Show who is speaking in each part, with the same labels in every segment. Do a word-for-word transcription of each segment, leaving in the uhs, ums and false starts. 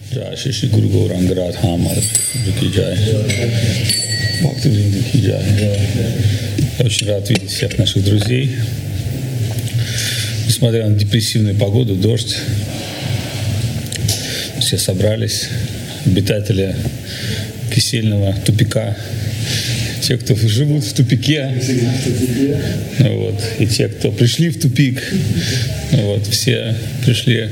Speaker 1: जय श्री श्री गुरु गौरांग राधा महाराज की जय, भक्तवृंद की जय. Очень рад видеть всех наших друзей. Несмотря на депрессивную погоду, дождь, все собрались, обитатели кисельного тупика, те, кто живут в тупике, вот, и те, кто пришли в тупик, вот, все пришли,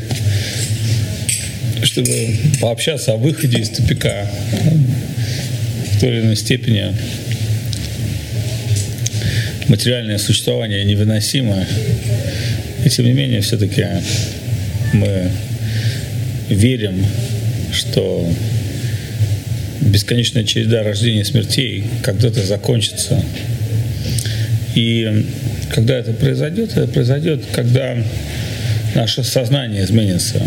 Speaker 1: чтобы пообщаться о выходе из тупика в той или иной степени. Материальное существование невыносимо, и тем не менее все-таки мы верим, что бесконечная череда рождений и смертей когда-то закончится. И когда это произойдет, это произойдет, когда наше сознание изменится.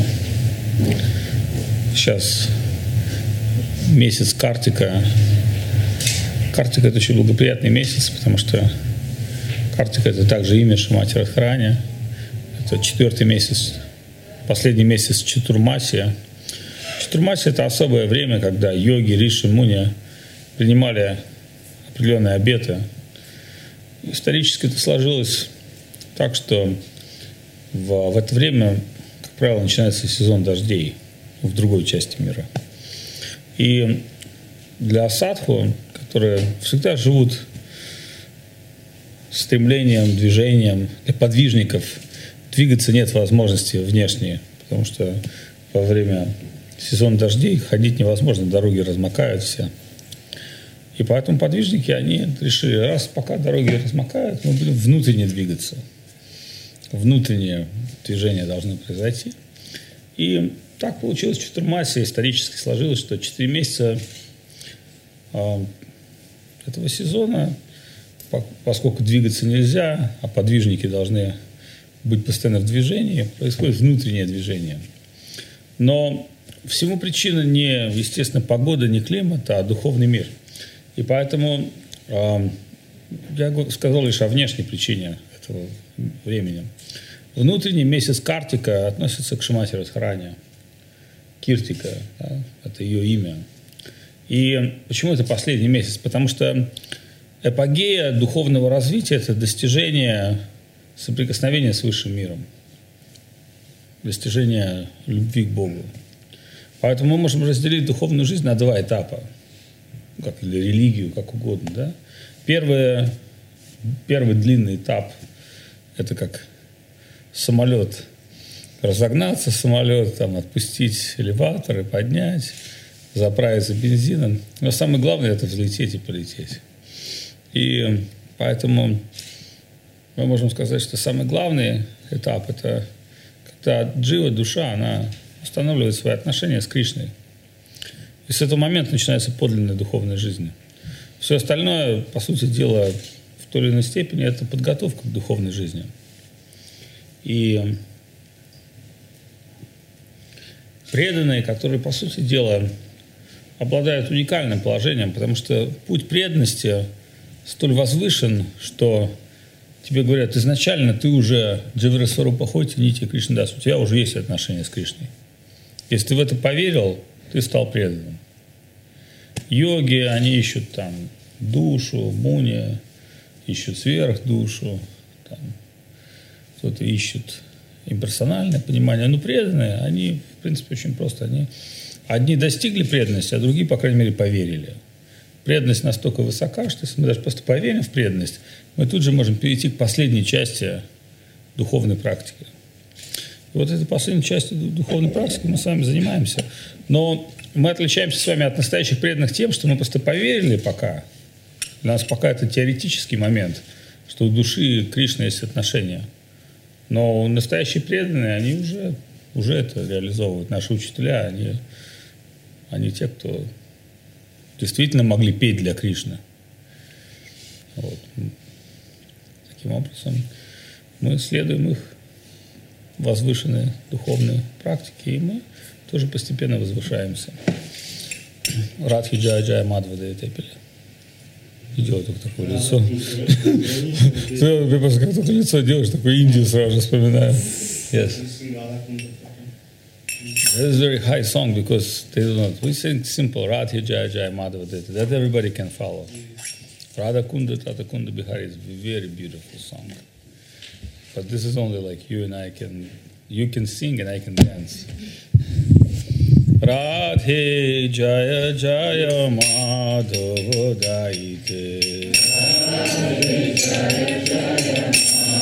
Speaker 1: Сейчас месяц Картика. Картика – это очень благоприятный месяц, потому что Картика – это также имя Шримати Радхарани. Это четвертый месяц, последний месяц Чатурмасия. Чатурмасия – это особое время, когда йоги, риши, муни принимали определенные обеты. Исторически это сложилось так, что в, в это время, как правило, начинается сезон дождей в другой части мира. И для садху, которые всегда живут стремлением, движением, для подвижников двигаться нет возможности внешней, потому что во время сезона дождей ходить невозможно, дороги размокают все. И поэтому подвижники, они решили, раз пока дороги размокают, мы будем внутренне двигаться. Внутреннее движение должно произойти. И так получилось в Чатурмасии, исторически сложилось, что четыре месяца э, этого сезона, по, поскольку двигаться нельзя, а подвижники должны быть постоянно в движении, происходит внутреннее движение. Но всему причина не, естественно, погода, не климат, а духовный мир. И поэтому э, я сказал лишь о внешней причине этого времени. Внутренний месяц Картика относится к Шримати Радхарани. Киртика, да, это ее имя. И почему это последний месяц? Потому что эпогея духовного развития – это достижение соприкосновения с высшим миром, достижение любви к Богу. Поэтому мы можем разделить духовную жизнь на два этапа, как или религию, как угодно. Да? Первый, первый длинный этап – это как самолет. Разогнаться самолет, там, отпустить элеваторы, поднять, заправиться бензином. Но самое главное – это взлететь и полететь. И поэтому мы можем сказать, что самый главный этап – это когда джива, душа, она устанавливает свои отношения с Кришной. И с этого момента начинается подлинная духовная жизнь. Все остальное, по сути дела, в той или иной степени, это подготовка к духовной жизни. И преданные, которые, по сути дела, обладают уникальным положением, потому что путь преданности столь возвышен, что тебе говорят, изначально ты уже Дживара Сварупа Хоти Нити Кришнадас, у тебя уже есть отношения с Кришной. Если ты в это поверил, ты стал преданным. Йоги, они ищут там душу, муни, ищут сверхдушу, там, кто-то ищет имперсональное понимание, но преданные, они, в принципе, очень просто. Они, одни достигли преданности, а другие, по крайней мере, поверили. Преданность настолько высока, что если мы даже просто поверим в преданность, мы тут же можем перейти к последней части духовной практики. И вот этой последней частью духовной практики мы с вами занимаемся. Но мы отличаемся с вами от настоящих преданных тем, что мы просто поверили пока. Для нас пока это теоретический момент, что у души и Кришны есть отношения. Но настоящие преданные, они уже, уже это реализовывают. Наши учителя, они, они те, кто действительно могли петь для Кришны. Вот. Таким образом, мы следуем их возвышенной духовной практике, и мы тоже постепенно возвышаемся. Радхи Джая Джая Мадхвада Тепели. Делай только такое лицо. Ты просто как только лицо делаешь, такое Индию сразу же вспоминаю. Yes. This is a very high song because they do not. We sing simple Radhe Jaya Jaya Madhava Deta. That everybody can follow. Radha Kunda Tata Kunda Bihari is a very beautiful song. But this is only like you and I can. You can sing and I can dance. Radhe Jaya Jaya Madhava Daite. Radhe Jaya Jaya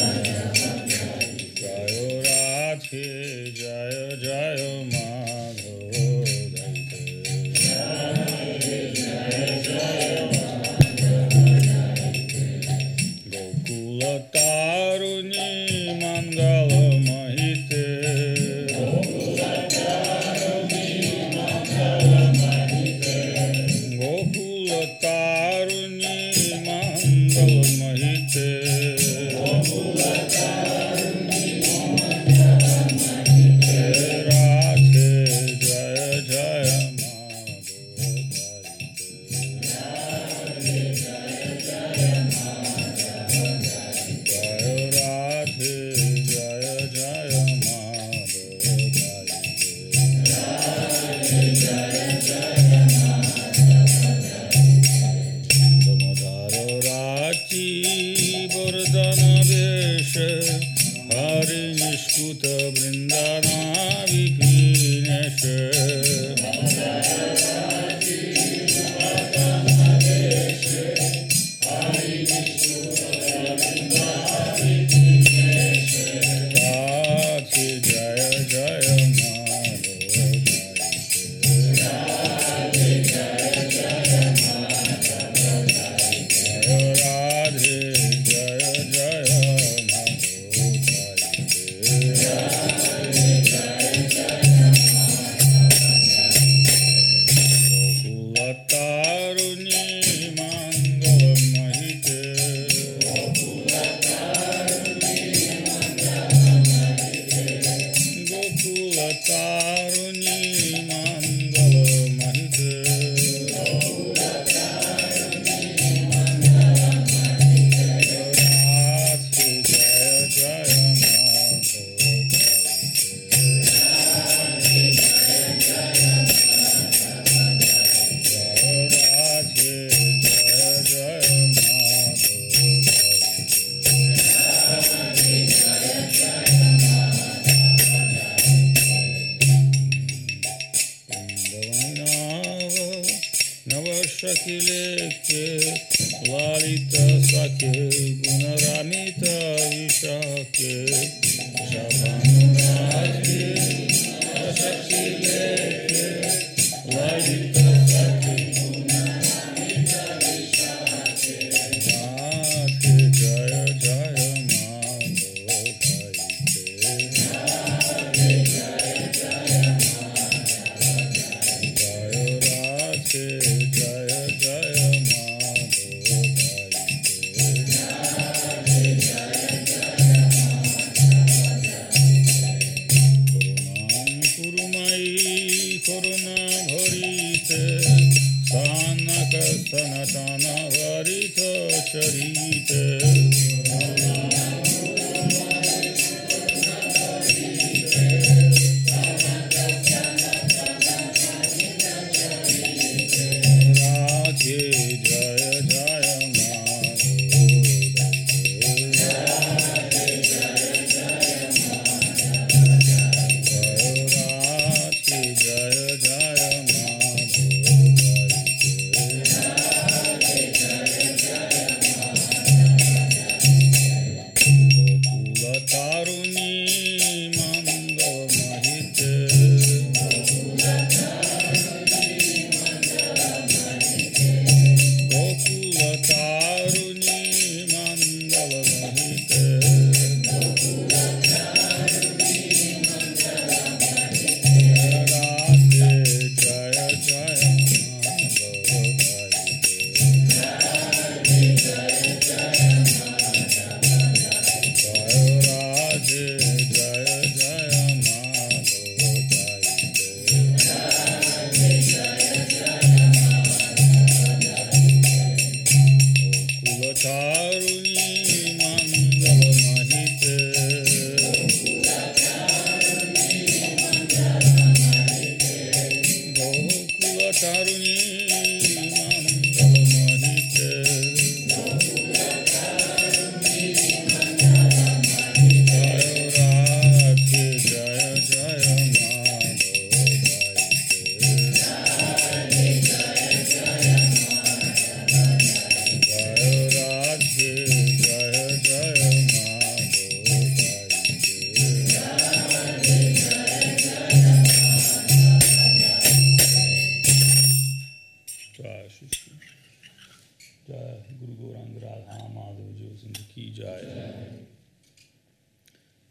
Speaker 1: Radhe Jaya Jaya Madhava Daite. Radhe Jaya Jaya Madhava Daite. Gokula Taruni Mangala Mahite. Gokula Taruni Mangala Mahite. Gokula Taruni Mangala Mahite. Gokula Taruni Mangala Mahite. Radhe Jaya Jaya Madhava Daite. Radhe Jaya Jaya Madhava Daite. Radhe Jaya Jaya Madhava Daite. Radhe Jaya Jaya Madhava Daite. Damodara Rachi Vardhana Vesha Hari Nishkuta Vrindana Vipinesha. Damodara Rachi Vardhana Vesha Hari Nishkuta Vrindana Vipinesha. Radhe Jaya Jaya Madhava Daite. Radhe Jaya Jaya Madhava Daite. Radhe Jaya Jaya Madhava Daite. Radhe Jaya Jaya Gokula Taruni Mangala Mahite. Gokula Taruni Mangala Mahite. Gokula Taruni Mangala Mahite. Gokula Taruni Mangala Mahite. Radhe Jaya Jaya Madhava Daite. Radhe Jaya Jaya Madhava Daite. Radhe Jaya Jaya Madhava Navashakileke Lalita Sake Gunaramita Vishake Shabhanurati Navashakileke Lalita Sake Gunaramita Vishake. Radhe Jaya Jaya Madhava Daite. Radhe Jaya Jaya Madhava Daite. Radhe Jaya Jaya Madhava Daite. Radhe Jaya Jaya Madhava Daite.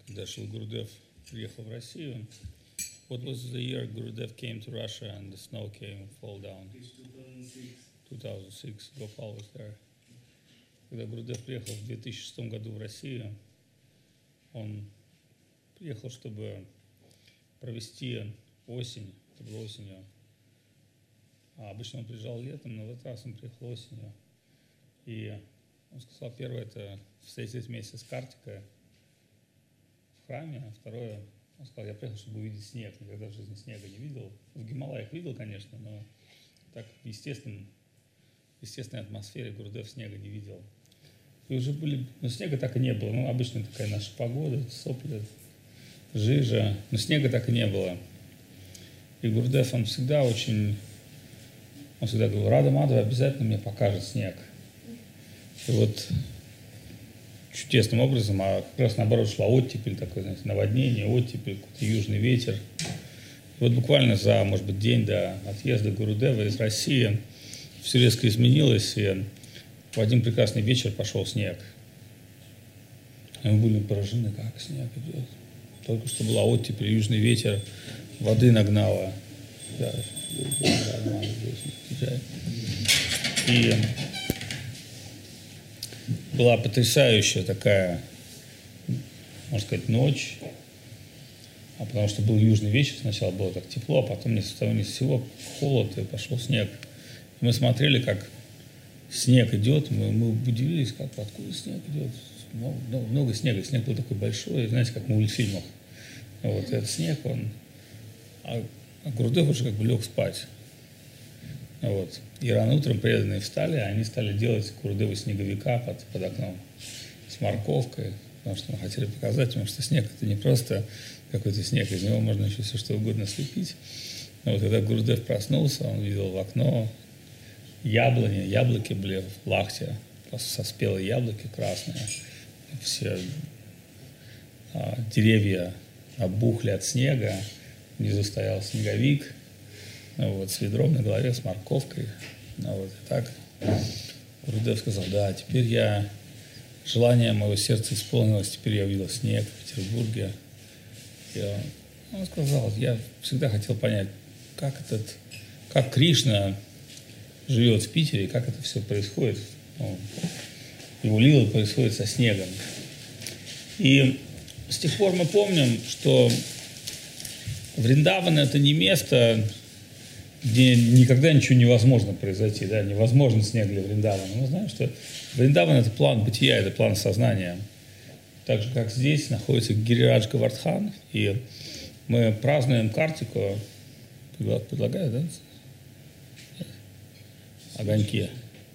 Speaker 1: когда Шрила Гурудев приехал в Россию. What was the year Gurudev came to Russia and the snow came fall down? two thousand six. Gopal was there. Когда Гурудев приехал в две тысячи шестом году в Россию, он приехал, чтобы провести осень. Это было осенью. А обычно он приезжал летом, но в этот раз он приехал осенью. И он сказал, первое, это встретить вместе с Картикой в храме, а второе, он сказал, я приехал, чтобы увидеть снег. Никогда в жизни снега не видел. В Гималаях видел, конечно, но так в естественном, в естественной атмосфере Гурудев снега не видел. И уже были, но снега так и не было. Ну, обычная такая наша погода, сопли, жижа, но снега так и не было. И Гурудев, он всегда очень, он всегда говорил, Рада Мадхава обязательно мне покажет снег. И вот чудесным образом, а как раз наоборот шла оттепель, такое, знаете, наводнение, оттепель, какой-то южный ветер. И вот буквально за, может быть, день до отъезда Гурудева из России все резко изменилось, и в один прекрасный вечер пошел снег. И мы были поражены, как снег идет. Только что была оттепель, южный ветер, воды нагнало. И была потрясающая такая, можно сказать, ночь, а потому что был южный вечер, сначала было так тепло, а потом ни с того ни с сего холод, и пошел снег. И мы смотрели, как снег идет, мы, мы удивились, как, откуда снег идет, много, много, много снега, снег был такой большой, знаете, как в мультфильмах. Вот этот снег, он, а, а Гурудев уже как бы лег спать. Вот. И рано утром преданные встали, а они стали делать Гурудеву снеговика под, под окном с морковкой, потому что мы хотели показать ему, что снег это не просто какой-то снег, из него можно еще все что угодно слепить. Но вот когда Гурудев проснулся, он видел в окно яблони, яблоки были в лахте, со спелые яблоки красные, все а, деревья обухли от снега, внизу стоял снеговик, вот, с ведром на голове, с морковкой. Ну, вот, и так Гурудев сказал, да, теперь я, желание моего сердца исполнилось, теперь я увидел снег в Петербурге. И он, он сказал, я всегда хотел понять, как этот, как Кришна живет в Питере, как это все происходит. Ну, его лила происходит со снегом. И с тех пор мы помним, что Вриндаван – это не место, где никогда ничего невозможно произойти, да, невозможно снег для Вриндавана. Мы знаем, что Вриндаван – это план бытия, это план сознания. Так же, как здесь находится Гирирадж Говардхан, и мы празднуем Картику, предлагаю, да, огоньки.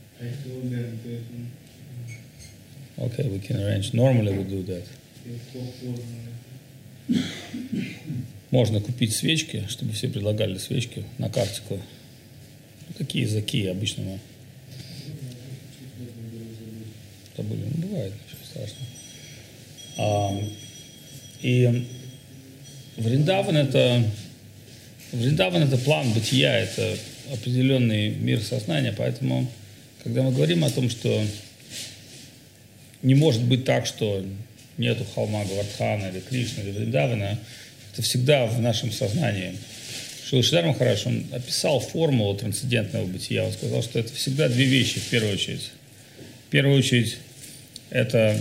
Speaker 1: Okay, we can arrange. Normally we do that. Можно купить свечки, чтобы все предлагали свечки на Картику. Ну, какие языки обычно мы забыли. Ну, бывает, ничего страшного. А, и Вриндаван это, Вриндаван это план бытия, это определенный мир сознания, поэтому, когда мы говорим о том, что не может быть так, что нету холма Говардхана или Кришны или Вриндавана, это всегда в нашем сознании. Шрила Шридар Махарадж, он описал формулу трансцендентного бытия. Он сказал, что это всегда две вещи в первую очередь. В первую очередь это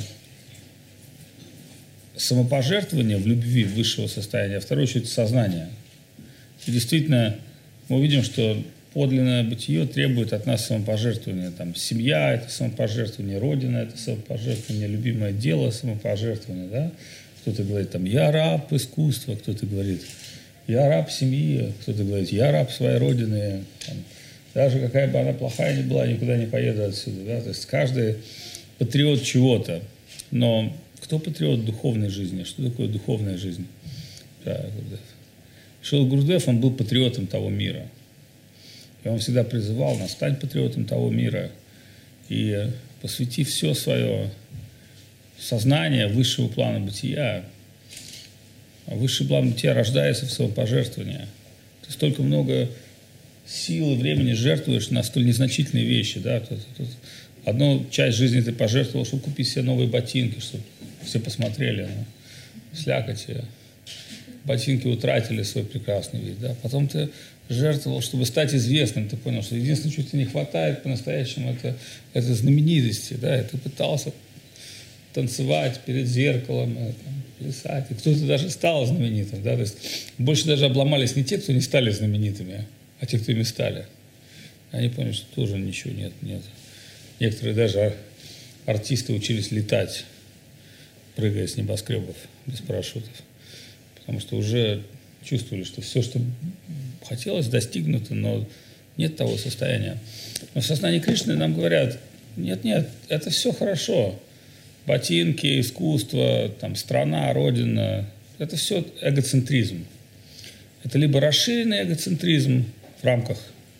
Speaker 1: самопожертвование в любви высшего состояния, а в вторую очередь сознание. И действительно, мы увидим, что подлинное бытие требует от нас самопожертвования. Там, семья – это самопожертвование, родина – это самопожертвование, любимое дело – самопожертвование. Да? Кто-то говорит, там, я раб искусства, кто-то говорит, я раб семьи, кто-то говорит, я раб своей родины. Там, даже какая бы она плохая ни была, никуда не поеду отсюда. Да? То есть каждый патриот чего-то. Но кто патриот духовной жизни? Что такое духовная жизнь? Да, Шрила Гурудев, он был патриотом того мира. И он всегда призывал нас, стань патриотом того мира и посвяти все свое сознание высшего плана бытия. А высший план бытия рождается в самопожертвовании. Ты столько много сил и времени жертвуешь на столь незначительные вещи. Да? Тут, тут одну часть жизни ты пожертвовал, чтобы купить себе новые ботинки, чтобы все посмотрели. слякоти, ботинки утратили свой прекрасный вид. Да? Потом ты жертвовал, чтобы стать известным. Ты понял, что единственное, что тебе не хватает по-настоящему, это, это знаменитости. Да? И ты пытался танцевать перед зеркалом, там, плясать. И кто-то даже стал знаменитым. Да? То есть больше даже обломались не те, кто не стали знаменитыми, а те, кто ими стали. Они поняли, что тоже ничего нет, нет. Некоторые даже артисты учились летать, прыгая с небоскребов без парашютов. Потому что уже чувствовали, что все, что хотелось, достигнуто, но нет того состояния. Но в сознании Кришны нам говорят, нет-нет, это все хорошо. Ботинки, искусство, там, страна, родина, это все эгоцентризм. Это либо расширенный эгоцентризм в рамках,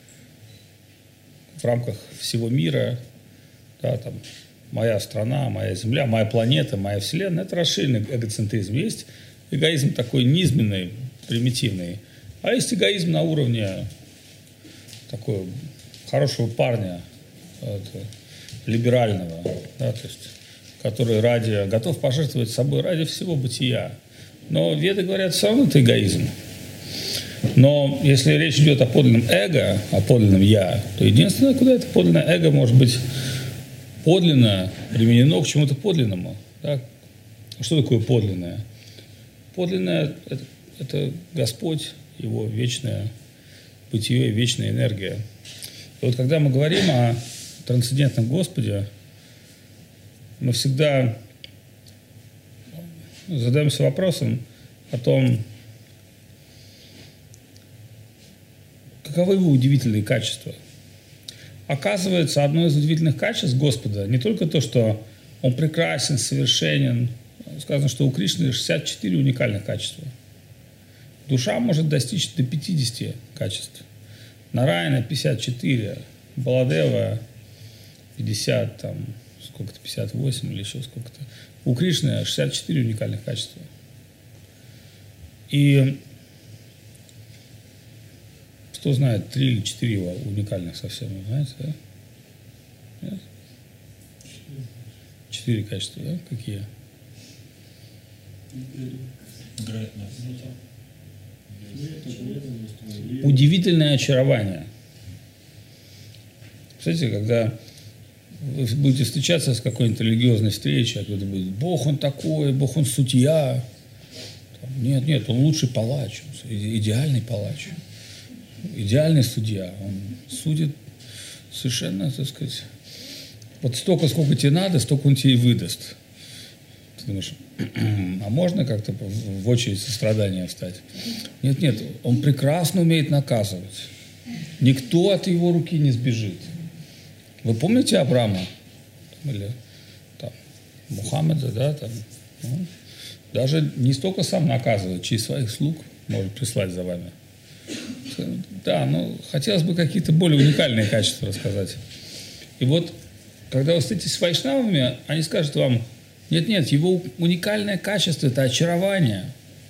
Speaker 1: в рамках всего мира, да, там, моя страна, моя земля, моя планета, моя вселенная, это расширенный эгоцентризм. Есть эгоизм такой низменный, примитивный, а есть эгоизм на уровне такого хорошего парня, это, либерального, да, то есть, который ради, готов пожертвовать собой ради всего бытия. Но веды говорят, все равно это эгоизм. Но если речь идет о подлинном эго, о подлинном я, то единственное, куда это подлинное эго может быть подлинно применено к чему-то подлинному. Да? Что такое подлинное? Подлинное – это, это Господь, Его вечное бытие, вечная энергия. И вот когда мы говорим о трансцендентном Господе, мы всегда задаемся вопросом о том, каковы его удивительные качества. Оказывается, одно из удивительных качеств Господа не только то, что Он прекрасен, совершенен. Сказано, что у Кришны шестьдесят четыре уникальных качества. Душа может достичь до пятидесяти качеств. Нараяна пятьдесят четыре, Баладева пятьдесят, там, сколько-то, пятьдесят восемь или еще сколько-то. У Кришны шестьдесят четыре уникальных качества. И кто знает, три или четыре уникальных совсем, знаете, да? Нет? Четыре качества, да? Какие? Удивительное очарование. Кстати, когда вы будете встречаться с какой-нибудь религиозной встречей, а кто-то будет, Бог он такой, Бог он судья. Нет, нет, он лучший палач, идеальный палач. Идеальный судья. Он судит совершенно, так сказать, вот столько, сколько тебе надо, столько он тебе и выдаст. Ты думаешь, а можно как-то в очередь сострадания встать? Нет, нет, он прекрасно умеет наказывать. Никто от его руки не сбежит. Вы помните Авраама? Или там, Мухаммеда, да? Там, ну, даже не столько сам наказывает, через своих слуг может прислать за вами. Да, ну, хотелось бы какие-то более уникальные качества рассказать. И вот, когда вы встретитесь с вайшнавами, они скажут вам, нет-нет, его уникальное качество – это очарование.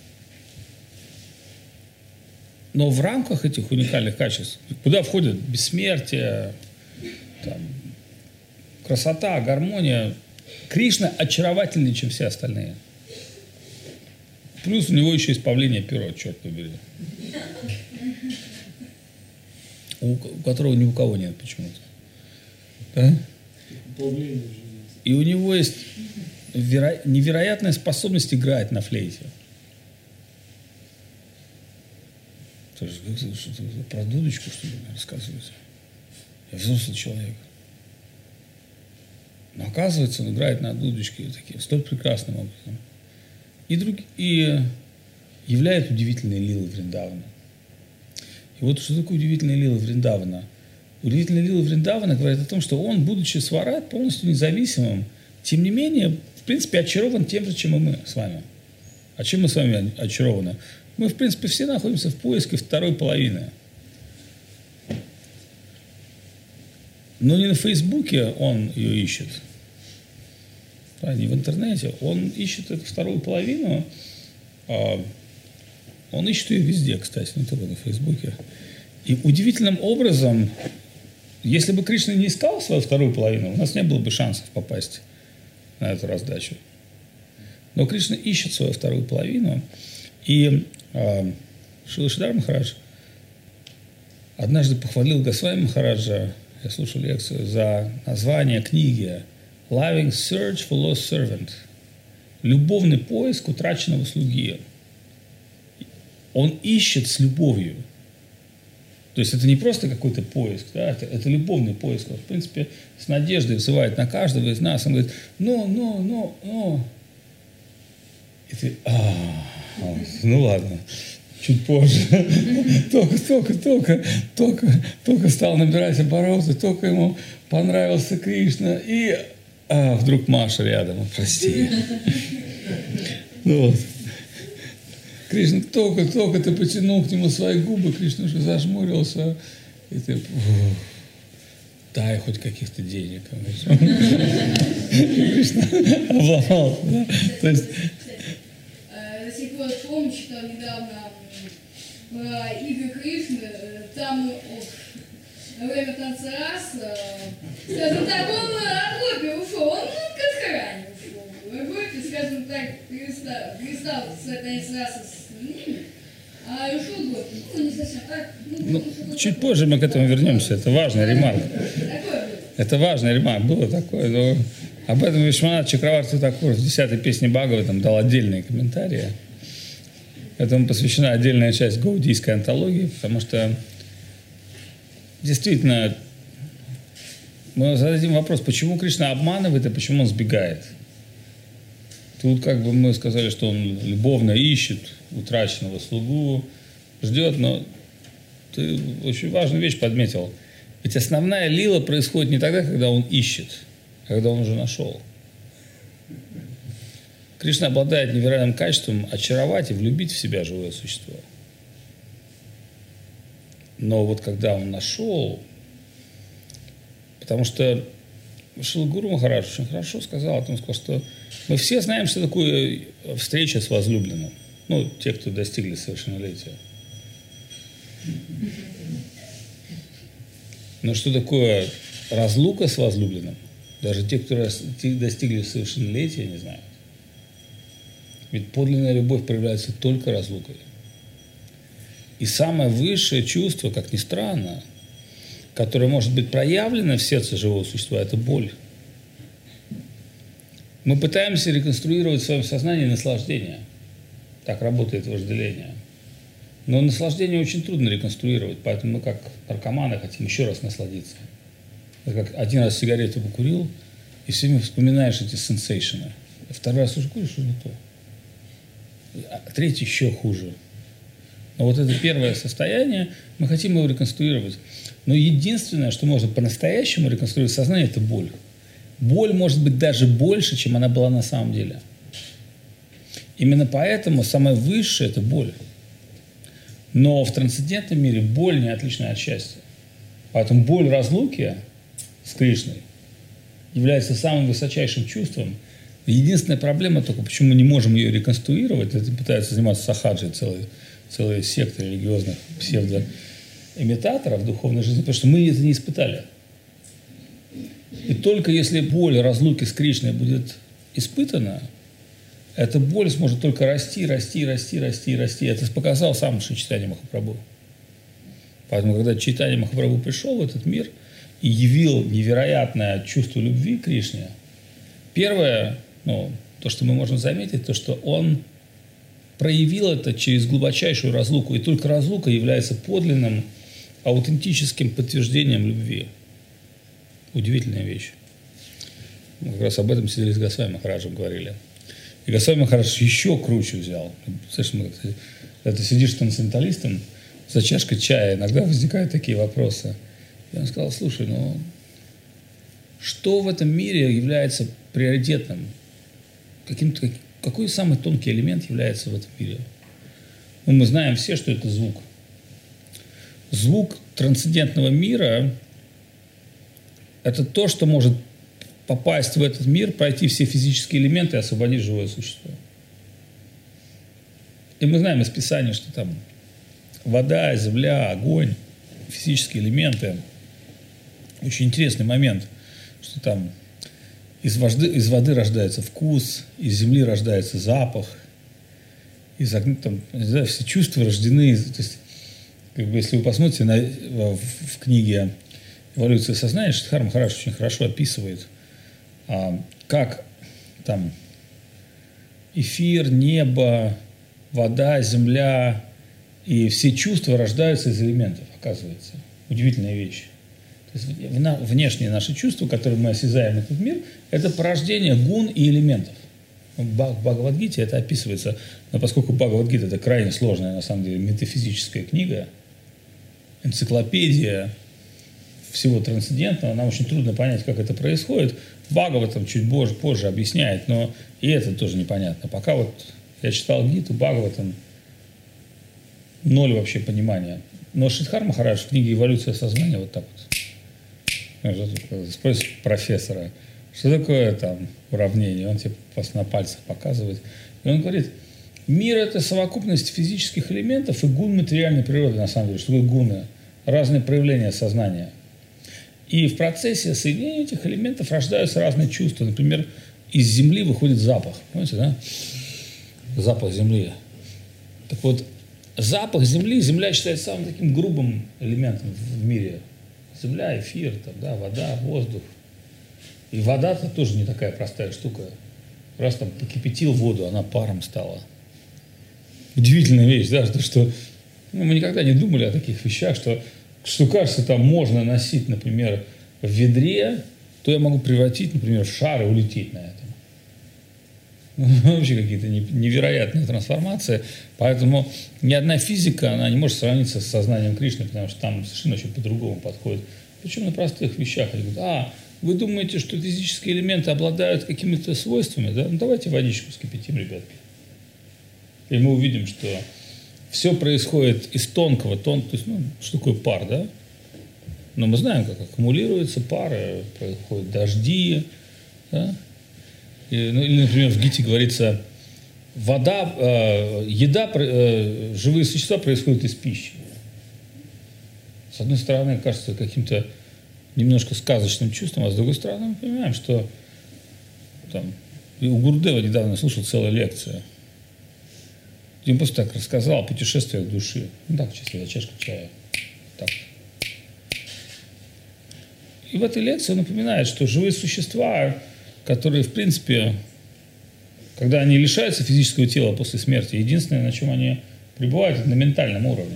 Speaker 1: Но в рамках этих уникальных качеств, куда входят бессмертие, там, красота, гармония, Кришна очаровательнее, чем все остальные. Плюс у него еще избавление перо, черт побери. У которого ни у кого нет почему-то. Да? И у него есть веро... невероятная способность играть на флейте. Что-то про дудочку, что ли, рассказываете? Я взрослый человек. Но оказывается, он играет на дудочке таким, столь прекрасным образом. И, друг... и являет удивительные лилы Вриндавана. И вот что такое удивительная лила Вриндавана? Удивительная лила Вриндавана говорит о том, что он, будучи сварат, полностью независимым, тем не менее, в принципе, очарован тем же, чем и мы с вами. А чем мы с вами очарованы? Мы, в принципе, все находимся в поиске второй половины. Но не на Фейсбуке он ее ищет, да, не в интернете. Он ищет эту вторую половину. А он ищет ее везде, кстати, не только на Фейсбуке. И удивительным образом, если бы Кришна не искал свою вторую половину, у нас не было бы шансов попасть на эту раздачу. Но Кришна ищет свою вторую половину. И э, Шрила Шридар Махарадж однажды похвалил Госвами Махараджа, я слушал лекцию, за название книги «Loving Search for Lost Servant». Любовный поиск утраченного слуги. Он ищет с любовью. То есть это не просто какой-то поиск, да, это, это любовный поиск. Он, в принципе, с надеждой взывает на каждого из нас. Он говорит, ну, ну, ну, ну. И ты, а, ну ладно, чуть позже. Только, только, только, только, только стал набирать обороты, только ему понравился Кришна. И а, вдруг Маша рядом, прости. Ну вот. Кришна только, только ты потянул к нему свои губы, Кришна уже зажмурился, и ты, дай хоть каких-то денег. Кришна обломал. То есть...
Speaker 2: До сих пор помню, читал недавно про игры Кришны, там во время танца рас, скажем так, он от группы ушел, он к Адхаране ушел. В группе, скажем так, перестал, перестал танец раса с ними, а ушел в группу. Ну, не совсем так. Ну,
Speaker 1: ну, чуть позже мы к этому вернемся, это важная ремарка. Это важная ремарка, было такое, но об этом Вишванат Чакраварти Такур в десятой песне Бхагаватам дал отдельные комментарии. Этому посвящена отдельная часть гаудийской антологии, потому что действительно мы зададим вопрос, почему Кришна обманывает и почему он сбегает. Тут как бы мы сказали, что он любовно ищет утраченного слугу, ждет, но ты очень важную вещь подметил. Ведь основная лила происходит не тогда, когда он ищет, а когда он уже нашел. Кришна обладает невероятным качеством очаровать и влюбить в себя живое существо. Но вот когда он нашел, потому что Шрила Гуру Махарадж очень хорошо сказал о том, что мы все знаем, что такое встреча с возлюбленным. Ну, те, кто достигли совершеннолетия. Но что такое разлука с возлюбленным? Даже те, кто достигли совершеннолетия, не знают. Ведь подлинная любовь проявляется только разлукой. И самое высшее чувство, как ни странно, которое может быть проявлено в сердце живого существа, это боль. Мы пытаемся реконструировать в своем сознании наслаждение. Так работает вожделение. Но наслаждение очень трудно реконструировать, поэтому мы, как наркоманы, хотим еще раз насладиться. Это как один раз сигарету покурил, и все время вспоминаешь эти сенсейшены. Второй раз уже куришь, уже не то. А третий еще хуже. Но вот это первое состояние, мы хотим его реконструировать. Но единственное, что можно по-настоящему реконструировать сознание, это боль. Боль может быть даже больше, чем она была на самом деле. Именно поэтому самое высшее – это боль. Но в трансцендентном мире боль не отлична от счастья. Поэтому боль разлуки с Кришной является самым высочайшим чувством. Единственная проблема только, почему мы не можем ее реконструировать, это пытаются заниматься сахаджей, целые, целые секты религиозных псевдоимитаторов духовной жизни, потому что мы это не испытали. И только если боль разлуки с Кришной будет испытана, эта боль сможет только расти, расти, расти, расти, расти. Это показал сам Шри Чайтанья Махапрабху. Поэтому, когда Чайтанья Махапрабху пришел в этот мир и явил невероятное чувство любви к Кришне, первое, ну, то, что мы можем заметить, то, что он проявил это через глубочайшую разлуку. И только разлука является подлинным, аутентическим подтверждением любви. Удивительная вещь. Мы как раз об этом сидели с Госвами Махараджем, говорили. И Госвами Махарадж еще круче взял. Представляешь, когда ты сидишь трансценденталистом, за чашкой чая иногда возникают такие вопросы. И он сказал, слушай, ну, что в этом мире является приоритетным? Каким-то, какой самый тонкий элемент является в этом мире? Ну, мы знаем все, что это звук. Звук трансцендентного мира – это то, что может попасть в этот мир, пройти все физические элементы и освободить живое существо. И мы знаем из Писания, что там вода, земля, огонь, физические элементы. Очень интересный момент, что там из воды, из воды рождается вкус, из земли рождается запах, из огня, там, не знаю, все чувства рождены. То есть, как бы, если вы посмотрите на, в, в книге «Эволюция сознания», Шридхар Махарадж очень хорошо описывает, а, как там эфир, небо, вода, земля и все чувства рождаются из элементов, оказывается. Удивительная вещь. То есть внешние наши чувства, которые мы осязаем этот мир, это порождение гун и элементов. В Бхагавад-гите это описывается, но поскольку Бхагавад-гита – это крайне сложная, на самом деле, метафизическая книга, энциклопедия всего трансцендентного, нам очень трудно понять, как это происходит. Бхагаватам чуть позже, позже объясняет, но и это тоже непонятно. Пока вот я читал Гиту, Бхагаватам ноль вообще понимания. Но Шридхар Махарадж в книге «Эволюция сознания» вот так вот спросит профессора, что такое там уравнение, он тебе просто на пальцах показывает. И он говорит, мир – это совокупность физических элементов и гун материальной природы, на самом деле. Что такое гуны? Разные проявления сознания. И в процессе соединения этих элементов рождаются разные чувства. Например, из земли выходит запах. Понимаете, да? Запах земли. Так вот, запах земли, земля считается самым таким грубым элементом в мире. Земля, эфир, там, да, вода, воздух. И вода-то тоже не такая простая штука. Раз там покипятил воду, она паром стала. Удивительная вещь, да, что, что ну, мы никогда не думали о таких вещах, что, что кажется, там можно носить, например, в ведре, то я могу превратить, например, в шар и улететь на этом. Вообще какие-то невероятные трансформации. Поэтому ни одна физика, она не может сравниться с сознанием Кришны, потому что там совершенно очень по-другому подходит. Причем на простых вещах. Они говорят, а, вы думаете, что физические элементы обладают какими-то свойствами? Да? Ну, давайте водичку скипятим, ребятки. И мы увидим, что все происходит из тонкого, тон, то есть, ну, что такое пар, да? Но мы знаем, как аккумулируется пар, происходят дожди, да? И, ну, или, например, в Гите говорится, вода, э, еда, э, живые существа происходят из пищи. С одной стороны, кажется каким-то немножко сказочным чувством, а с другой стороны, мы понимаем, что там, и у Гурдева недавно слушал целую лекцию, где он просто так рассказал о путешествиях души. Ну так, честно, за чашку чая. Так. И в этой лекции он напоминает, что живые существа, которые, в принципе, когда они лишаются физического тела после смерти, единственное, на чем они пребывают, это на ментальном уровне.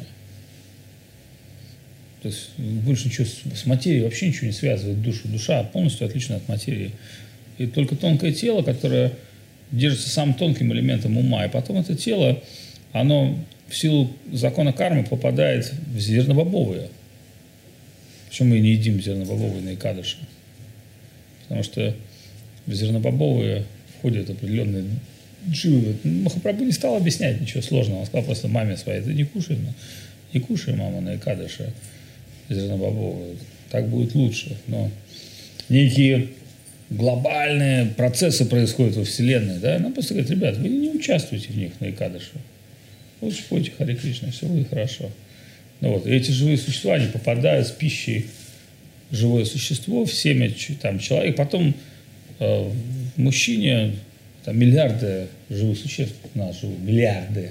Speaker 1: То есть больше ничего с, с материей вообще ничего не связывает душу. Душа полностью отлична от материи. И только тонкое тело, которое держится самым тонким элементом ума. И потом это тело, оно в силу закона кармы попадает в зернобобовые. Почему мы не едим зернобобовые на Экадаши? Потому что в зернобобовые входят определенные дживы. Махапрабху не стал объяснять ничего сложного. Он сказал просто маме своей, ты не кушай, не кушай, мама, на Экадаши зернобобовые. Так будет лучше. Но некие глобальные процессы происходят во Вселенной. Да? Нам просто говорят, ребят, вы не участвуйте в них на Экадаши. Лучше пойте Харе Кришна, все будет хорошо. Ну, вот. И эти живые существа, они попадают с пищей живое существо в семя там, человека. Потом э, в мужчине там, миллиарды живых существ у нас живут, миллиарды.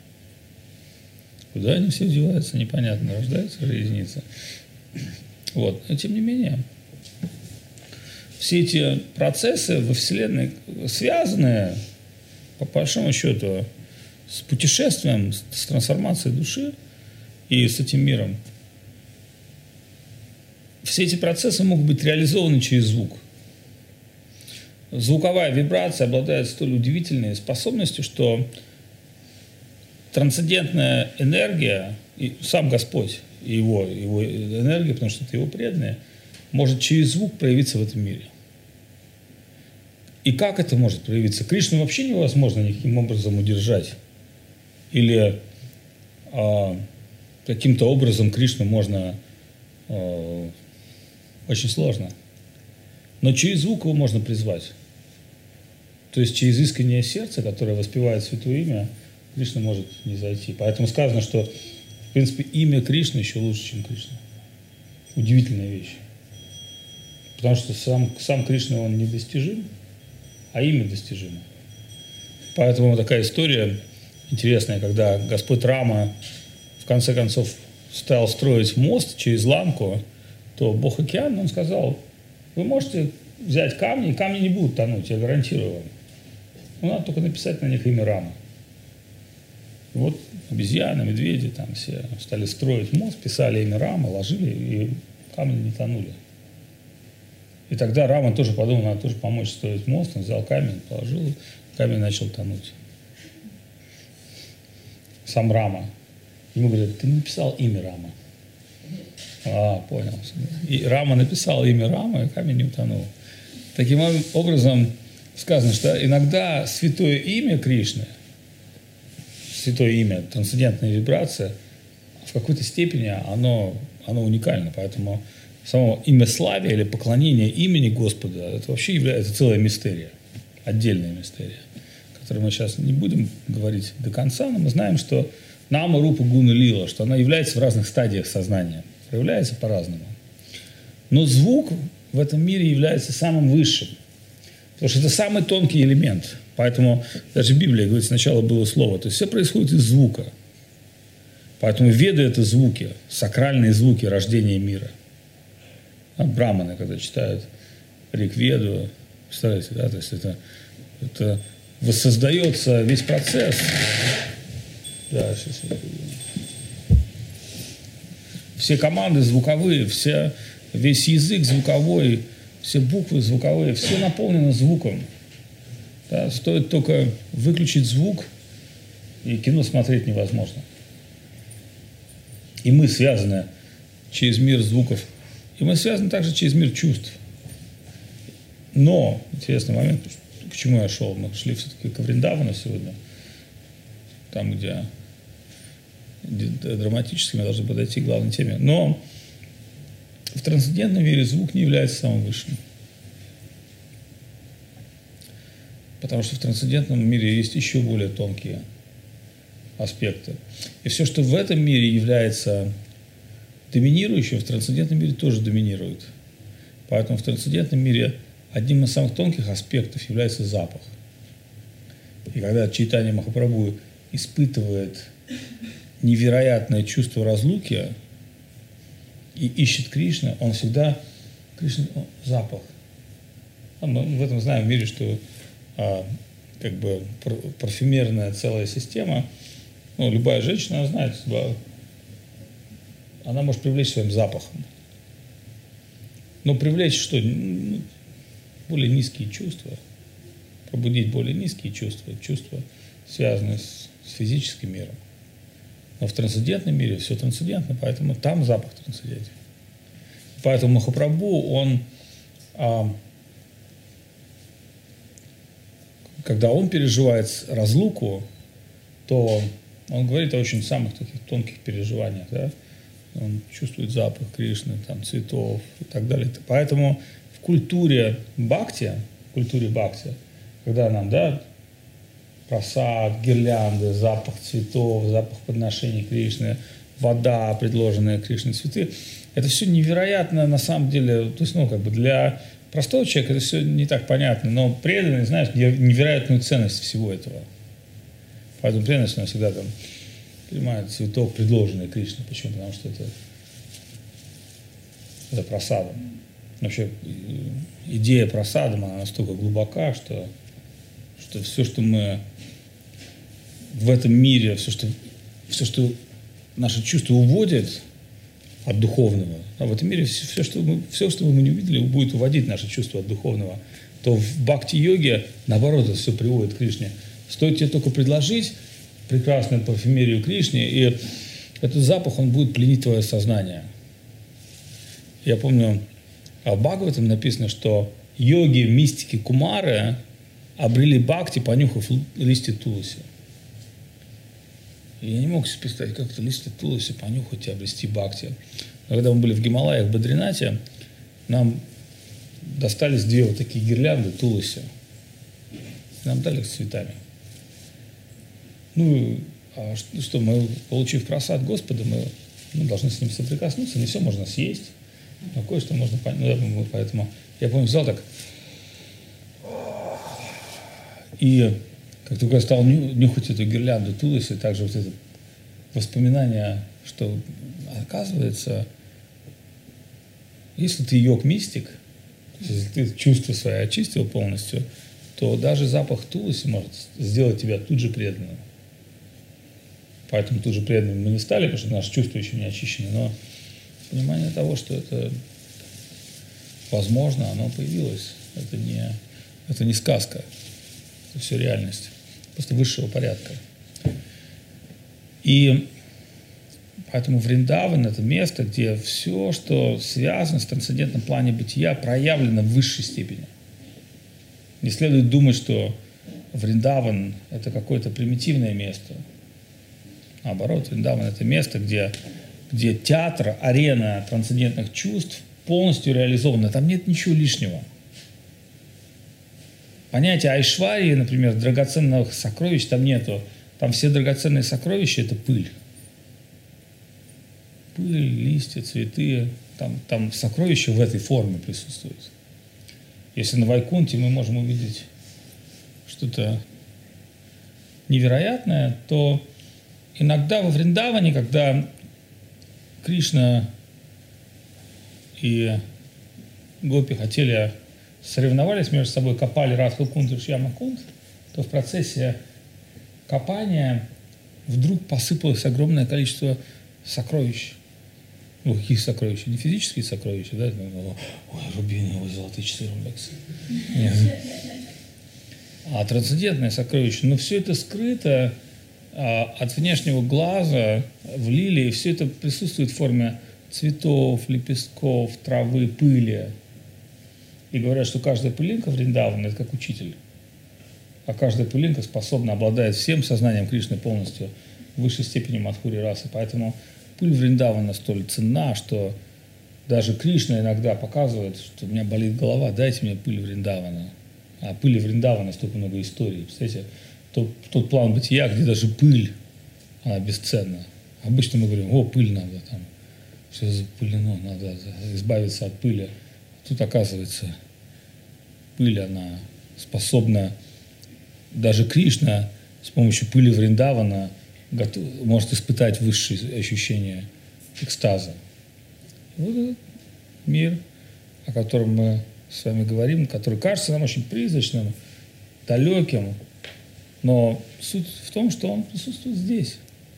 Speaker 1: Куда они все деваются, непонятно, рождаются резницы. Вот. Но тем не менее, все эти процессы во Вселенной связаны, по большому счету, с путешествием, с трансформацией души и с этим миром. Все эти процессы могут быть реализованы через звук. Звуковая вибрация обладает столь удивительной способностью, что трансцендентная энергия, и сам Господь, и его, его энергия, потому что это его преданные, может через звук проявиться в этом мире. И как это может проявиться? Кришну вообще невозможно никаким образом удержать. Или а, каким-то образом Кришну можно а, очень сложно. Но через звук его можно призвать. То есть через искреннее сердце, которое воспевает Святое Имя, Кришна может не зайти. Поэтому сказано, что, в принципе, имя Кришны еще лучше, чем Кришна. Удивительная вещь. Потому что сам, сам Кришна, он недостижим, а имя достижимо. Поэтому такая история интересная, когда Господь Рама в конце концов стал строить мост через Ланку, то Бог Океан, он сказал, вы можете взять камни, и камни не будут тонуть, я гарантирую вам. Но надо только написать на них имя Рама. И вот обезьяны, медведи там все стали строить мост, писали имя Рама, ложили, и камни не тонули. И тогда Рама тоже подумал, надо тоже помочь строить мост, он взял камень, положил, камень начал тонуть. Сам Рама. Ему говорят, ты не написал имя Рама. А, понял. И Рама написал имя Рама, и камень не утонул. Таким образом, сказано, что иногда святое имя Кришны, святое имя, трансцендентная вибрация, в какой-то степени оно, оно уникально. Поэтому само имя славия или поклонение имени Господа, это вообще является целая мистерия, отдельная мистерия, о которой мы сейчас не будем говорить до конца, но мы знаем, что Нама, Рупа, Гуна, Лила, что она является в разных стадиях сознания, проявляется по-разному. Но звук в этом мире является самым высшим, потому что это самый тонкий элемент. Поэтому даже Библия говорит, сначала было слово. То есть все происходит из звука. Поэтому веды – это звуки, сакральные звуки рождения мира. А браманы, когда читают Ригведу, представляете, да, то есть это, это воссоздается весь процесс. Да, сейчас я... Все команды звуковые, все, весь язык звуковой, все буквы звуковые, все наполнено звуком. Да, стоит только выключить звук, и кино смотреть невозможно. И мы связаны через мир звуков, и мы связаны также через мир чувств. Но, интересный момент, к чему я шел, мы шли все-таки к Вриндавану сегодня, там, где, где драматически мы должны подойти к главной теме. Но в трансцендентном мире звук не является самым высшим. Потому что в трансцендентном мире есть еще более тонкие аспекты. И все, что в этом мире является доминирующим, в трансцендентном мире тоже доминирует. Поэтому в трансцендентном мире одним из самых тонких аспектов является запах. И когда Чайтанья Махапрабху испытывает невероятное чувство разлуки и ищет Кришну, он всегда... Кришна, о, запах. Мы в этом знаем в мире, что а, как бы парфюмерная целая система, ну, любая женщина, она знает, она может привлечь своим запахом. Но привлечь что? Ну, более низкие чувства, пробудить более низкие чувства, чувства, связанные с, с физическим миром. Но в трансцендентном мире все трансцендентно, поэтому там запах трансцендентен. Поэтому Махапрабху, он, а, когда он переживает разлуку, то он говорит о очень самых таких тонких переживаниях, да? Он чувствует запах Кришны, там, цветов и так далее. Поэтому в культуре бхакти, в культуре бхакти, когда нам, да, прасад, гирлянды, запах цветов, запах подношений Кришны, вода, предложенная Кришне, цветы, это все невероятно на самом деле, то есть, ну, как бы для простого человека это все не так понятно, но преданный знает невероятную ценность всего этого. Поэтому преданность, она всегда там принимает цветок, предложенный Кришне. Почему? Потому что это, это прасадом. Вообще идея прасадом, она настолько глубока, что, что все, что мы в этом мире, все, что, все, что наши чувства уводят от духовного, а в этом мире все, все, что мы, все, что мы не увидели, будет уводить наши чувства от духовного, то в бхакти-йоге, наоборот, это все приводит к Кришне. Стоит тебе только предложить прекрасную парфюмерию Кришне, и этот запах, он будет пленить твое сознание. Я помню, в Бхагаватам написано, что йоги, мистики, кумары обрели бхакти, понюхав листья туласи. И я не мог себе представить, как это листья туласи понюхать и обрести бхакти. Но когда мы были в Гималаях, в Бадринате, нам достались две вот такие гирлянды туласи. Нам дали их с цветами. Ну, а что, мы, получив просад Господа, мы ну, должны с ним соприкоснуться, не все можно съесть. Но кое-что можно понять. Ну, да, поэтому я помню, взял так. И как только я стал нюхать эту гирлянду Туласи, также вот это воспоминание, что оказывается, если ты йог-мистик, если ты чувства свои очистил полностью, то даже запах Туласи может сделать тебя тут же преданным. Поэтому тут же преданными мы не стали, потому что наши чувства еще не очищены, но понимание того, что это возможно, оно появилось. Это не, это не сказка, это все реальность, просто высшего порядка. И поэтому Вриндаван – это место, где все, что связано с трансцендентным планом бытия, проявлено в высшей степени. Не следует думать, что Вриндаван – это какое-то примитивное место. Наоборот, Вриндаван – это место, где, где театр, арена трансцендентных чувств полностью реализована. Там нет ничего лишнего. Понятие айшварии, например, драгоценных сокровищ там нету. Там все драгоценные сокровища – это пыль. Пыль, листья, цветы. Там, там сокровища в этой форме присутствуют. Если на Вайкунте мы можем увидеть что-то невероятное, то иногда во Вриндаване, когда Кришна и гопи хотели соревновались между собой, копали Радха-кунд и Шьяма-кунд, то в процессе копания вдруг посыпалось огромное количество сокровищ. Ну, каких сокровищ? Не физические сокровища, да? Ой, рубины, ой, золотые часы Ромлекса. Нет. А трансцендентное сокровище. Но все это скрыто а, от внешнего глаза в лилии. Все это присутствует в форме цветов, лепестков, травы, пыли. И говорят, что каждая пылинка Вриндавана – это как учитель. А каждая пылинка способна, обладает всем сознанием Кришны полностью в высшей степени Мадхури расы. Поэтому пыль Вриндавана столь ценна, что даже Кришна иногда показывает, что у меня болит голова, дайте мне пыль Вриндавана. А пыли Вриндавана столько много историй. Представляете, тот, тот план бытия, где даже пыль, она бесценна. Обычно мы говорим, о, пыль надо, там, все запылено, надо избавиться от пыли. Тут, оказывается, пыль, она способна, даже Кришна с помощью пыли Вриндавана готов, может испытать высшие ощущения экстаза. Вот этот мир, о котором мы с вами говорим, который кажется нам очень призрачным, далеким, но суть в том, что он присутствует здесь.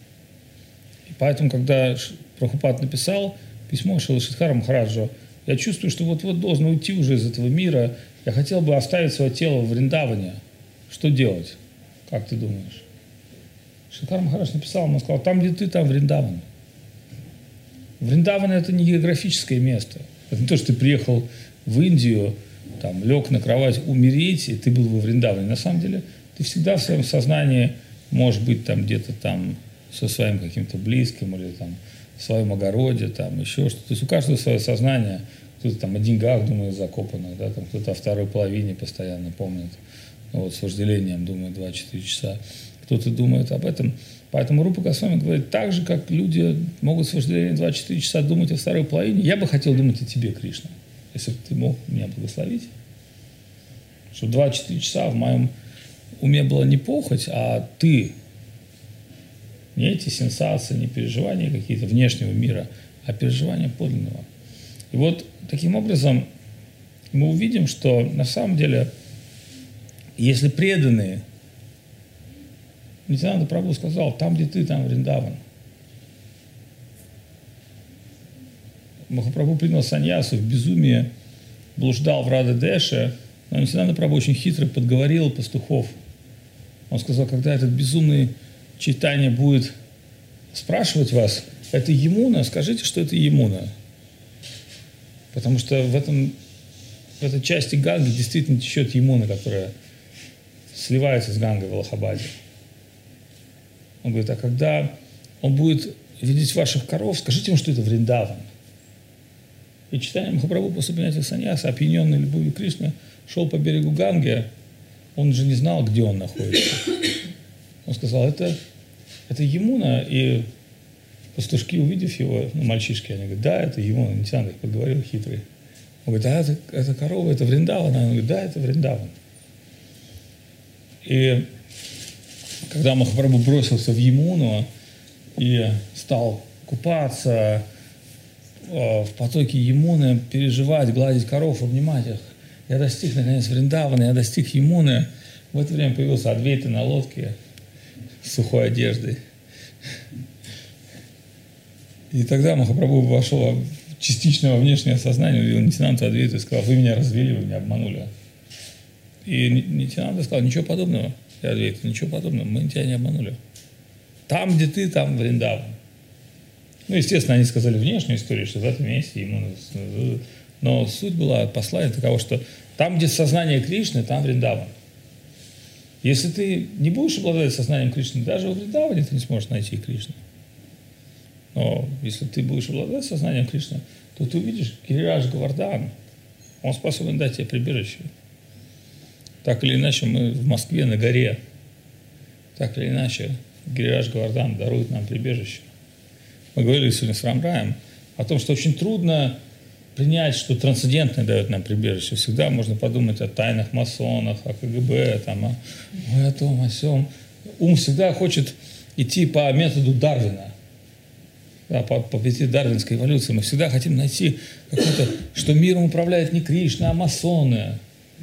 Speaker 1: И поэтому, когда Прабхупад написал письмо Шрила Шридхара Махараджу, я чувствую, что вот-вот должен уйти уже из этого мира, я хотел бы оставить свое тело в Вриндаване. Что делать? Как ты думаешь? Шридхар Махарадж написал, он сказал, там, где ты, там Вриндаван. Вриндаван – это не географическое место. Это не то, что ты приехал в Индию, там, лег на кровать умереть, и ты был во Вриндаване. На самом деле, ты всегда в своем сознании можешь быть там где-то там со своим каким-то близким или там в своем огороде, там еще что-то. То есть у каждого свое сознание. Кто-то там о деньгах думает закопанных, да, там кто-то о второй половине постоянно помнит. Вот, с вожделением думает два-четыре часа. Кто-то думает об этом. Поэтому Рупа Госвами говорит, так же, как люди могут с вожделением два-четыре часа думать о второй половине, я бы хотел думать о тебе, Кришна, если бы ты мог меня благословить. Чтобы два-четыре часа в моем уме была не похоть, а ты. Не эти сенсации, не переживания какие-то внешнего мира, а переживания подлинного. И вот таким образом мы увидим, что на самом деле, если преданные, Нитьянанда Прабху сказал, там, где ты, там Вриндаван. Махапрабху принял саньясу, в безумии блуждал в Рада-Деше, но Нитьянанда Прабху очень хитро подговорил пастухов. Он сказал, когда этот безумный Чайтанья будет спрашивать вас, это Ямуна, скажите, что это Ямуна. Потому что в, этом, в этой части Ганги действительно течет Ямуна, которая сливается с Гангой в Аллахабаде. Он говорит, а когда он будет видеть ваших коров, скажите ему, что это Вриндаван. И Чайтанья Махапрабху после принятия саньяса, опьяненный любовью Кришны, шел по берегу Ганги, он же не знал, где он находится. Он сказал, это, это Ямуна, и Пастушки, увидев его, ну, мальчишки, они говорят, да, это ему, Нитянанда их подговорил, хитрый. Он говорит, а это, это корова, это Вриндаван? Он говорит, да, это Вриндаван. И когда Махапрабху бросился в Ямуну и стал купаться в потоке Ямуны, переживать, гладить коров, обнимать их, я достиг, наконец, Вриндавана, я достиг Ямуны. В это время появился Адвейта на лодке с сухой одеждой. И тогда Махапрабху вошел частично во внешнее сознание, увидел Нитянанду Адвейту и сказал, вы меня развели, вы меня обманули. И Нитянанда сказал, ничего подобного, и Адвейта, ничего подобного, мы тебя не обманули. Там, где ты, там Вриндаван. Ну, естественно, они сказали внешнюю историю, что в этом месте ему... Но суть была, послание таково, что там, где сознание Кришны, там Вриндаван. Если ты не будешь обладать сознанием Кришны, даже во Вриндаване ты не сможешь найти Кришну. Но если ты будешь обладать сознанием Кришны, то ты увидишь Гирирадж Говардхан. Он способен дать тебе прибежище. Так или иначе, мы в Москве на горе. Так или иначе, Гирирадж Говардхан дарует нам прибежище. Мы говорили сегодня с Рамраем о том, что очень трудно принять, что трансцендентное дает нам прибежище. Всегда можно подумать о тайных масонах, о КГБ, там, о, ой, о том, о сём. Ум всегда хочет идти по методу Дарвина. Да, по, по пяти дарвинской эволюции. Мы всегда хотим найти какое-то, что миром управляет не Кришна, а масоны.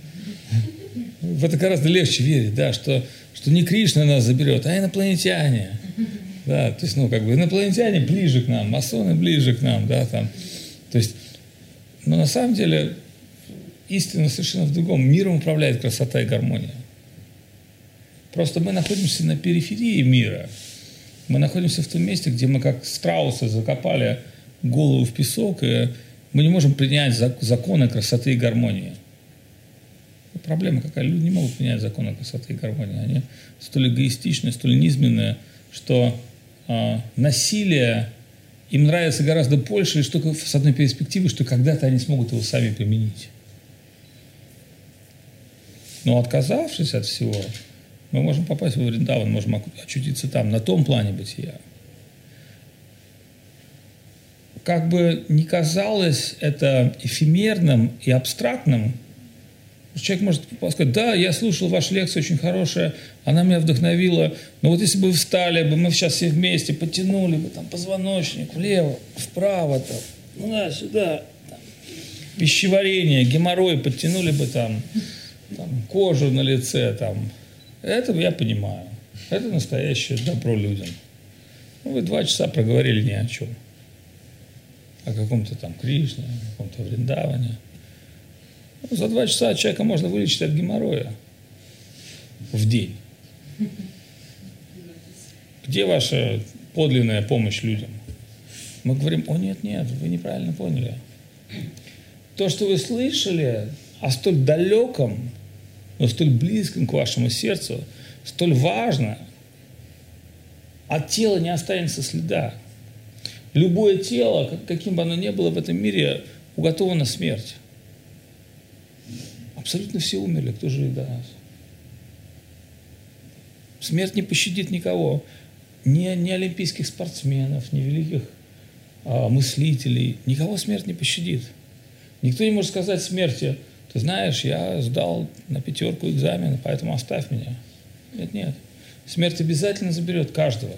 Speaker 1: В это гораздо легче верить, да, что, что не Кришна нас заберет, а инопланетяне. Да, то есть, ну, как бы инопланетяне ближе к нам, масоны ближе к нам, да, там. То есть, но на самом деле истина совершенно в другом. Миром управляет красота и гармония. Просто мы находимся на периферии мира. Мы находимся в том месте, где мы как страусы закопали голову в песок, и мы не можем принять законы красоты и гармонии. Проблема какая? Люди не могут принять законы красоты и гармонии. Они столь эгоистичны, столь низменные, что э, насилие им нравится гораздо больше, лишь только с одной перспективы, что когда-то они смогут его сами применить. Но отказавшись от всего, мы можем попасть в Вриндаван, можем очутиться там, на том плане бытия. Как бы ни казалось это эфемерным и абстрактным, человек может сказать, да, я слушал вашу лекцию, очень хорошая, она меня вдохновила, но вот если бы вы встали, бы мы сейчас все вместе потянули бы там позвоночник влево, вправо, там, туда, сюда, там, пищеварение, геморрой, подтянули бы там, там кожу на лице, там, это я понимаю. Это настоящее добро людям. Ну, вы два часа проговорили ни о чем. О каком-то там Кришне, о каком-то Вриндаване. Ну, за два часа человека можно вылечить от геморроя в день. Где ваша подлинная помощь людям? Мы говорим, о нет, нет, вы неправильно поняли. То, что вы слышали о столь далеком, но столь близком к вашему сердцу, столь важно, от тела не останется следа. Любое тело, каким бы оно ни было в этом мире, уготовано смерть. Абсолютно все умерли, кто жив до нас. Смерть не пощадит никого. Ни, ни олимпийских спортсменов, ни великих а, мыслителей. Никого смерть не пощадит. Никто не может сказать смерти, ты знаешь, я сдал на пятерку экзамен, поэтому оставь меня. Нет, нет. Смерть обязательно заберет каждого.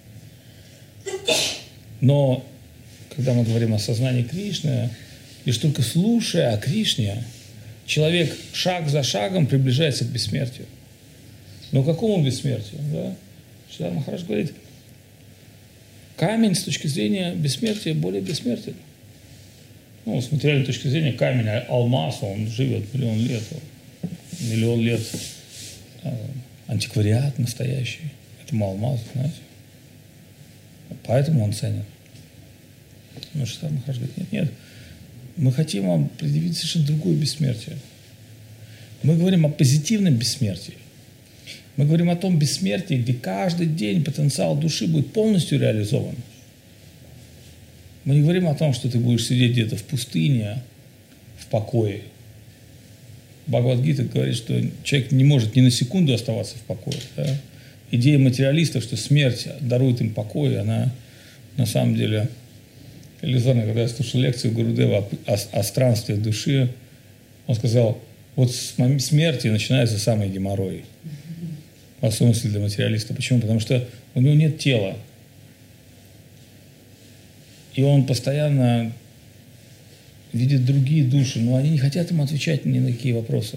Speaker 1: Но, когда мы говорим о сознании Кришны, лишь только слушая о Кришне, человек шаг за шагом приближается к бессмертию. Но к какому бессмертию? Да? Шридар Махарадж говорит, камень с точки зрения бессмертия более бессмертен. Ну, с материальной точки зрения камень, алмаз, он живет миллион лет. Миллион лет антиквариат настоящий. Этому алмазу, знаете. Поэтому он ценен. Но Шридар Махарадж говорит, нет, нет. Мы хотим вам предъявить совершенно другое бессмертие. Мы говорим о позитивном бессмертии. Мы говорим о том бессмертии, где каждый день потенциал души будет полностью реализован. Мы не говорим о том, что ты будешь сидеть где-то в пустыне, в покое. Бхагавад-гита говорит, что человек не может ни на секунду оставаться в покое. Да? Идея материалистов, что смерть дарует им покой, она на самом деле, иллюзорно, когда я слушал лекцию Гурудева о, о, о странстве души, он сказал, вот с смерти начинается самый геморрой. В особенности для материалиста. Почему? Потому что у него нет тела. И он постоянно видит другие души, но они не хотят ему отвечать ни на какие вопросы.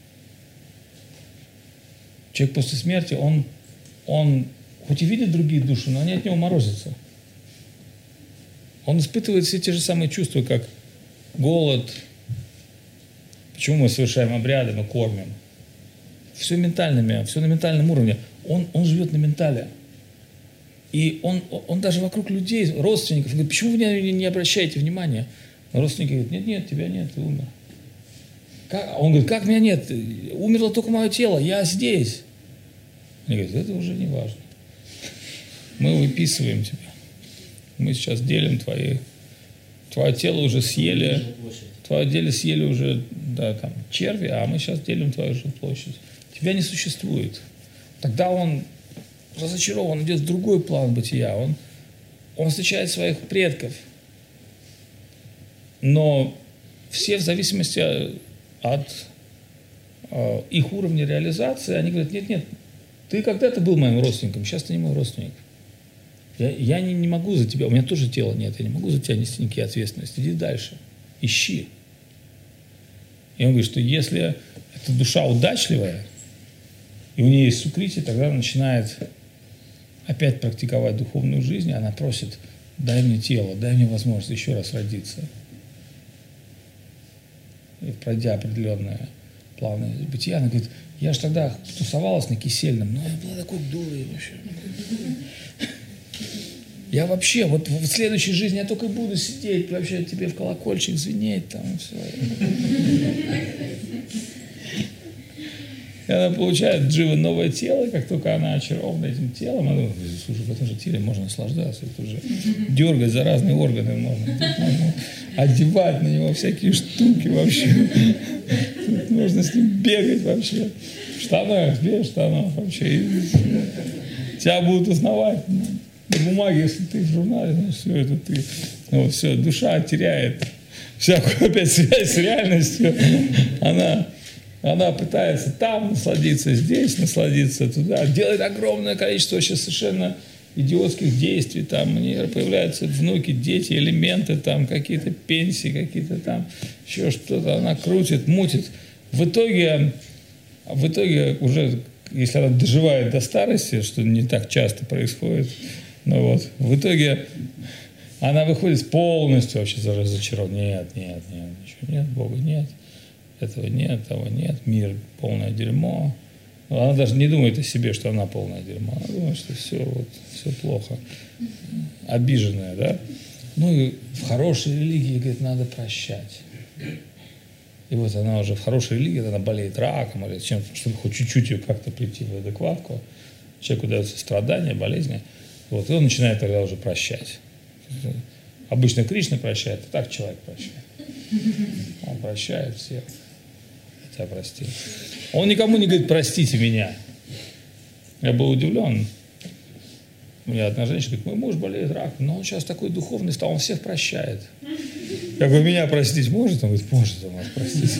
Speaker 1: Человек после смерти, он, он хоть и видит другие души, но они от него морозятся. Он испытывает все те же самые чувства, как голод. Почему мы совершаем обряды, мы кормим? Все ментальными, все на ментальном уровне. Он, он живет на ментале. И он, он даже вокруг людей, родственников, говорит, почему вы не, не обращаете внимания? Родственники говорят, нет, нет, тебя нет, ты умер. Как? Он говорит, как меня нет? Умерло только мое тело, я здесь. Они говорят, это уже не важно. Мы выписываем тебя. Мы сейчас делим твои... Твое тело уже съели... Твое тело съели уже, да, там, черви, а мы сейчас делим твою жилплощадь. Тебя не существует. Тогда он разочарован, он идет в другой план бытия. Он, он встречает своих предков. Но все в зависимости от э, их уровня реализации, они говорят, нет, нет, ты когда-то был моим родственником, сейчас ты не мой родственник. Я, я не, не могу за тебя, у меня тоже тела нет, я не могу за тебя нести никакие ответственности. Иди дальше, ищи. И он говорит, что если эта душа удачливая, и у нее есть сукрити, тогда она начинает опять практиковать духовную жизнь, и она просит, дай мне тело, дай мне возможность еще раз родиться. И пройдя определенное плавное бытие, она говорит, я же тогда тусовалась на Кисельном, но я была такой дурой вообще. Я вообще, вот в следующей жизни я только буду сидеть, вообще тебе в колокольчик звенеть, там, и все. И она получает джива новое тело, как только она очарована этим телом, она думает, слушай, в этом же теле можно наслаждаться, это уже дергать за разные органы можно, можно одевать на него всякие штуки вообще, тут можно с ним бегать вообще, в штанах, без штанов вообще, и тебя будут узнавать. На бумаге, если ты в журнале, значит, все это ты, вот, все, душа теряет всякую опять связь с реальностью, она, она пытается там насладиться, здесь насладиться, туда, делает огромное количество вообще совершенно идиотских действий, там, у нее появляются внуки, дети, элементы, там, какие-то пенсии, какие-то там, еще что-то, она крутит, мутит. В итоге, в итоге уже, если она доживает до старости, что не так часто происходит, ну вот, в итоге она выходит полностью вообще разочарована. Нет, нет, нет, ничего нет, Бога нет, этого нет, того нет, мир полное дерьмо. Она даже не думает о себе, что она полное дерьмо. Она думает, что все, вот, все плохо. Обиженная, да? Ну и в хорошей религии, говорит, надо прощать. И вот она уже в хорошей религии, она болеет раком или чем-то, чтобы хоть чуть-чуть ее как-то прийти в адекватку. Человеку даются страдания, болезни. Вот, и он начинает тогда уже прощать. Обычно Кришна прощает, а так человек прощает. Он прощает всех. Я тебя простил. Он никому не говорит, простите меня. Я был удивлен. У меня одна женщина говорит, мой муж болеет раком, но он сейчас такой духовный стал, он всех прощает. Я говорю, меня простить может? Он говорит, может, он вас простить.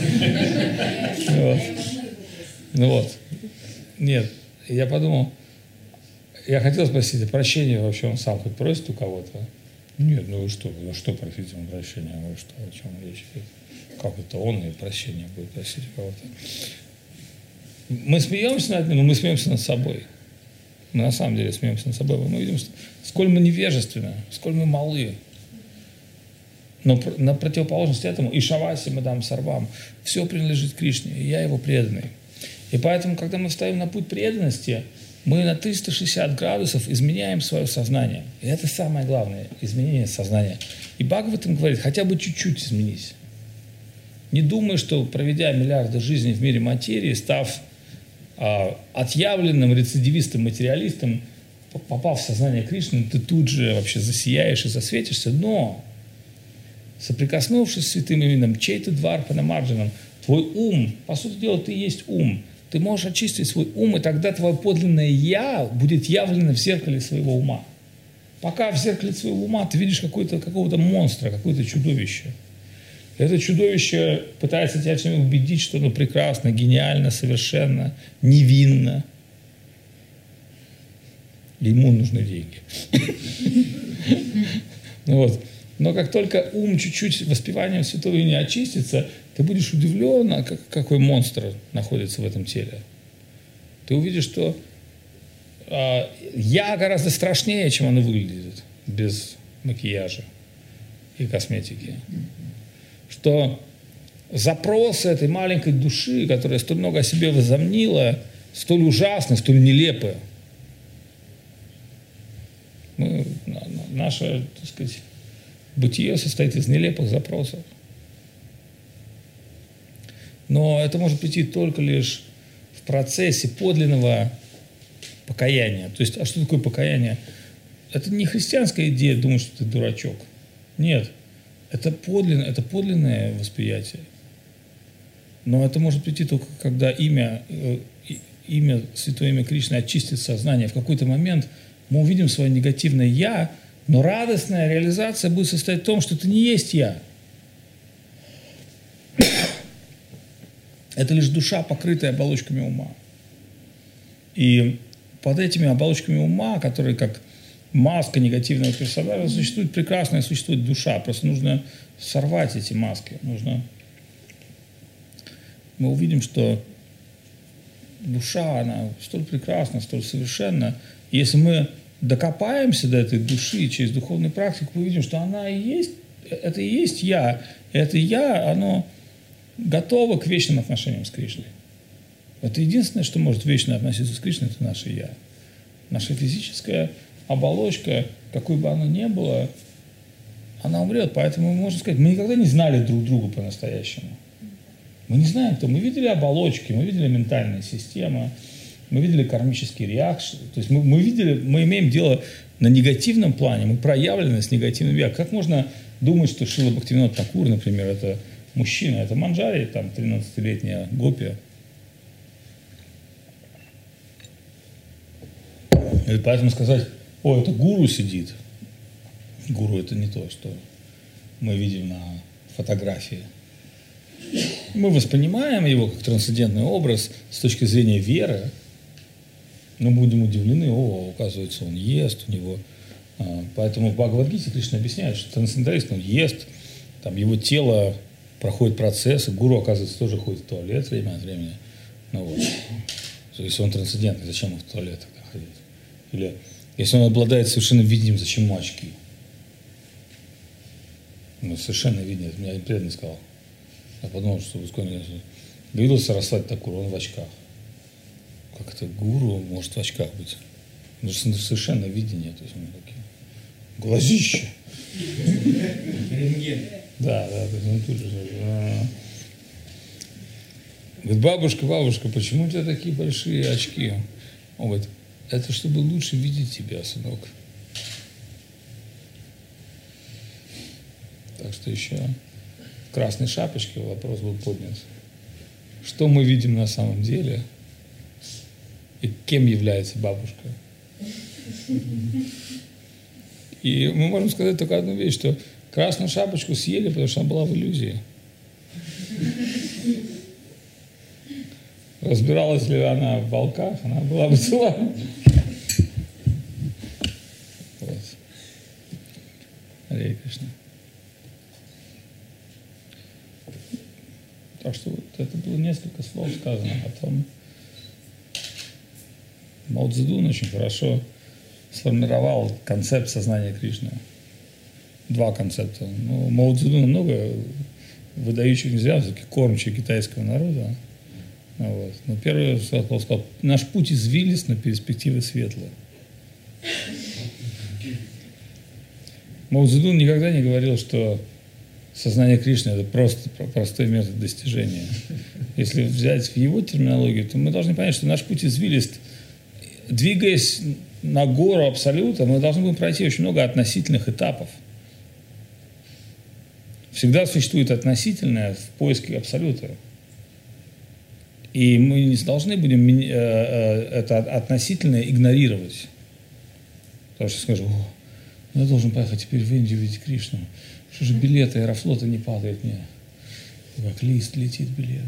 Speaker 1: Ну вот. Нет. Я подумал, я хотел спросить, а прощение вообще он сам хоть просит у кого-то? Нет, ну вы что, ну что просить ему прощения? Вы что, о чем речь идет? Как это он и прощение будет просить у кого-то? Мы смеемся над ним, но мы смеемся над собой. Мы на самом деле смеемся над собой. Мы видим, что сколь мы невежественны, сколь мы малы. Но на противоположность этому и Шаваси, Мадам Сарвам, все принадлежит Кришне, и я его преданный. И поэтому, когда мы встаем на путь преданности, мы на триста шестьдесят градусов изменяем свое сознание. И это самое главное, изменение сознания. И Бхагаватам говорит, хотя бы чуть-чуть изменись. Не думай, что проведя миллиарды жизней в мире материи, став а, отъявленным рецидивистом, материалистом, попав в сознание Кришны, ты тут же вообще засияешь и засветишься. Но, соприкоснувшись с святым именем Чейта Дварпана Марджаном, твой ум, по сути дела, ты и есть ум. Ты можешь очистить свой ум, и тогда твое подлинное «я» будет явлено в зеркале своего ума. Пока в зеркале своего ума ты видишь какого-то какого-то монстра, какое-то чудовище. Это чудовище пытается тебя все время убедить, что оно прекрасно, гениально, совершенно, невинно. Ему нужны деньги. Вот. Но как только ум чуть-чуть воспеванием святого имени очистится, ты будешь удивлен, какой монстр находится в этом теле. Ты увидишь, что э, я гораздо страшнее, чем оно выглядит без макияжа и косметики. Что запросы этой маленькой души, которая столь много о себе возомнила, столь ужасны, столь нелепы. Мы, наше, так сказать, бытие состоит из нелепых запросов. Но это может прийти только лишь в процессе подлинного покаяния. То есть, а что такое покаяние? Это не христианская идея думать, что ты дурачок. Нет. Это подлинное, это подлинное восприятие. Но это может прийти только, когда имя, имя, святое имя Кришны очистит сознание. В какой-то момент мы увидим свое негативное «я», но радостная реализация будет состоять в том, что это не есть «я». Это лишь душа, покрытая оболочками ума. И под этими оболочками ума, которые как маска негативного персонажа, существует прекрасная, существует душа. Просто нужно сорвать эти маски. Нужно... Мы увидим, что душа, она столь прекрасна, столь совершенна. И если мы докопаемся до этой души через духовную практику, мы увидим, что она и есть, это и есть я. И это я, оно готово к вечным отношениям с Кришной. Это единственное, что может вечно относиться с Кришной, это наше я. Наша физическая оболочка, какой бы она ни была, она умрет. Поэтому мы можем сказать, мы никогда не знали друг друга по-настоящему. Мы не знаем, кто. Мы видели оболочки, мы видели ментальные системы, мы видели кармические реакции. То есть мы, мы видели, мы имеем дело на негативном плане, мы проявлены с негативным я. Как можно думать, что Шрила Бхактивинода Такур, например, это мужчина, это манджари, там, тринадцатилетняя гопия. И поэтому сказать, о, это гуру сидит. Гуру это не то, что мы видим на фотографии. Мы воспринимаем его как трансцендентный образ с точки зрения веры, но будем удивлены, о, оказывается, он ест, у него... Поэтому в Бхагавад-гите Кришна объясняет, что трансценденталист, он ест, там его тело проходит процессы, гуру, оказывается, тоже ходит в туалет время от времени. Ну вот. Если он трансцендентный, зачем ему в туалет тогда ходить? Или если он обладает совершенным видением, зачем ему очки? Ну, совершенное видение, это мне преданный сказал. Я подумал, что говорил Сарасвати Такур, он в очках. Как это гуру может в очках быть? Ну, совершенное видение, то есть он такие глазища. Да, да, то есть он тут же. Говорит, бабушка, бабушка, почему у тебя такие большие очки? Он говорит, это чтобы лучше видеть тебя, сынок. Так что еще в красной шапочке вопрос был поднят. Что мы видим на самом деле? И кем является бабушка? И мы можем сказать только одну вещь, что красную шапочку съели, потому что она была в иллюзии. Разбиралась ли она в волках, она была бы цела. Вот. Харе Кришна. Так что вот это было несколько слов сказано о том. Мао Цзэдун очень хорошо сформировал концепт сознания Кришны. Два концепта. Ну, Мао Цзэдуна много выдающих нельзя, кормчий китайского народа. Вот. Но первый сказал, сказал, наш путь извилист, но перспективы светлые. Мао Цзэдун никогда не говорил, что сознание Кришны – это просто простой метод достижения. Если взять в его терминологию, то мы должны понять, что наш путь извилист. Двигаясь на гору Абсолюта, мы должны будем пройти очень много относительных этапов. Всегда существует относительное в поиске Абсолюта. И мы не должны будем это относительное игнорировать. Потому что скажем, я должен поехать теперь в Индию видеть Кришну. Что же билеты Аэрофлота не падают мне? Как лист летит билет.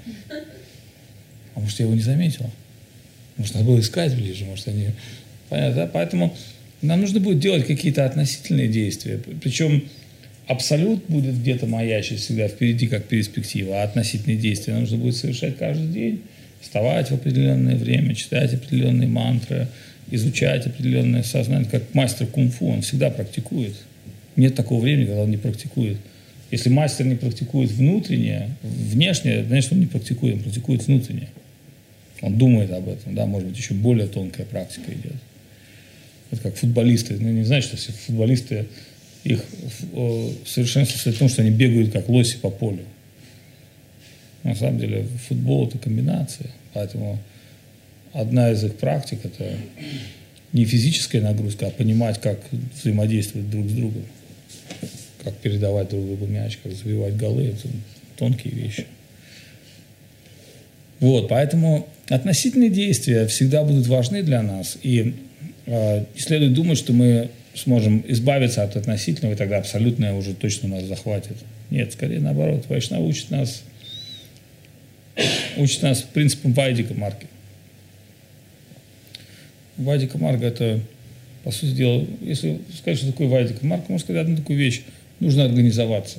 Speaker 1: А может, я его не заметил? Может, надо было искать ближе, может, они... Понятно, да? Поэтому нам нужно будет делать какие-то относительные действия. Причем абсолют будет где-то маячить всегда впереди, как перспектива, а относительные действия нужно будет совершать каждый день, вставать в определенное время, читать определенные мантры, изучать определенное сознание. Как мастер кунг-фу, он всегда практикует. Нет такого времени, когда он не практикует. Если мастер не практикует внутреннее, внешнее, значит, он не практикует, он практикует внутреннее. Он думает об этом, да, может быть, еще более тонкая практика идет. Это как футболисты. Ну, не значит, что все футболисты, их совершенство состоит в том, что они бегают как лоси по полю. На самом деле футбол – это комбинация. Поэтому одна из их практик – это не физическая нагрузка, а понимать, как взаимодействовать друг с другом. Как передавать друг другу мяч, как забивать голы. Это тонкие вещи. Вот, поэтому относительные действия всегда будут важны для нас. И э, не следует думать, что мы сможем избавиться от относительного, и тогда абсолютное уже точно нас захватит. Нет, скорее наоборот. Вайшнава учит нас, учит нас принципам Вайдика Марги. Вайдика Марга – это, по сути дела, если сказать, что такое Вайдика Марга, можно сказать одну такую вещь. Нужно организоваться.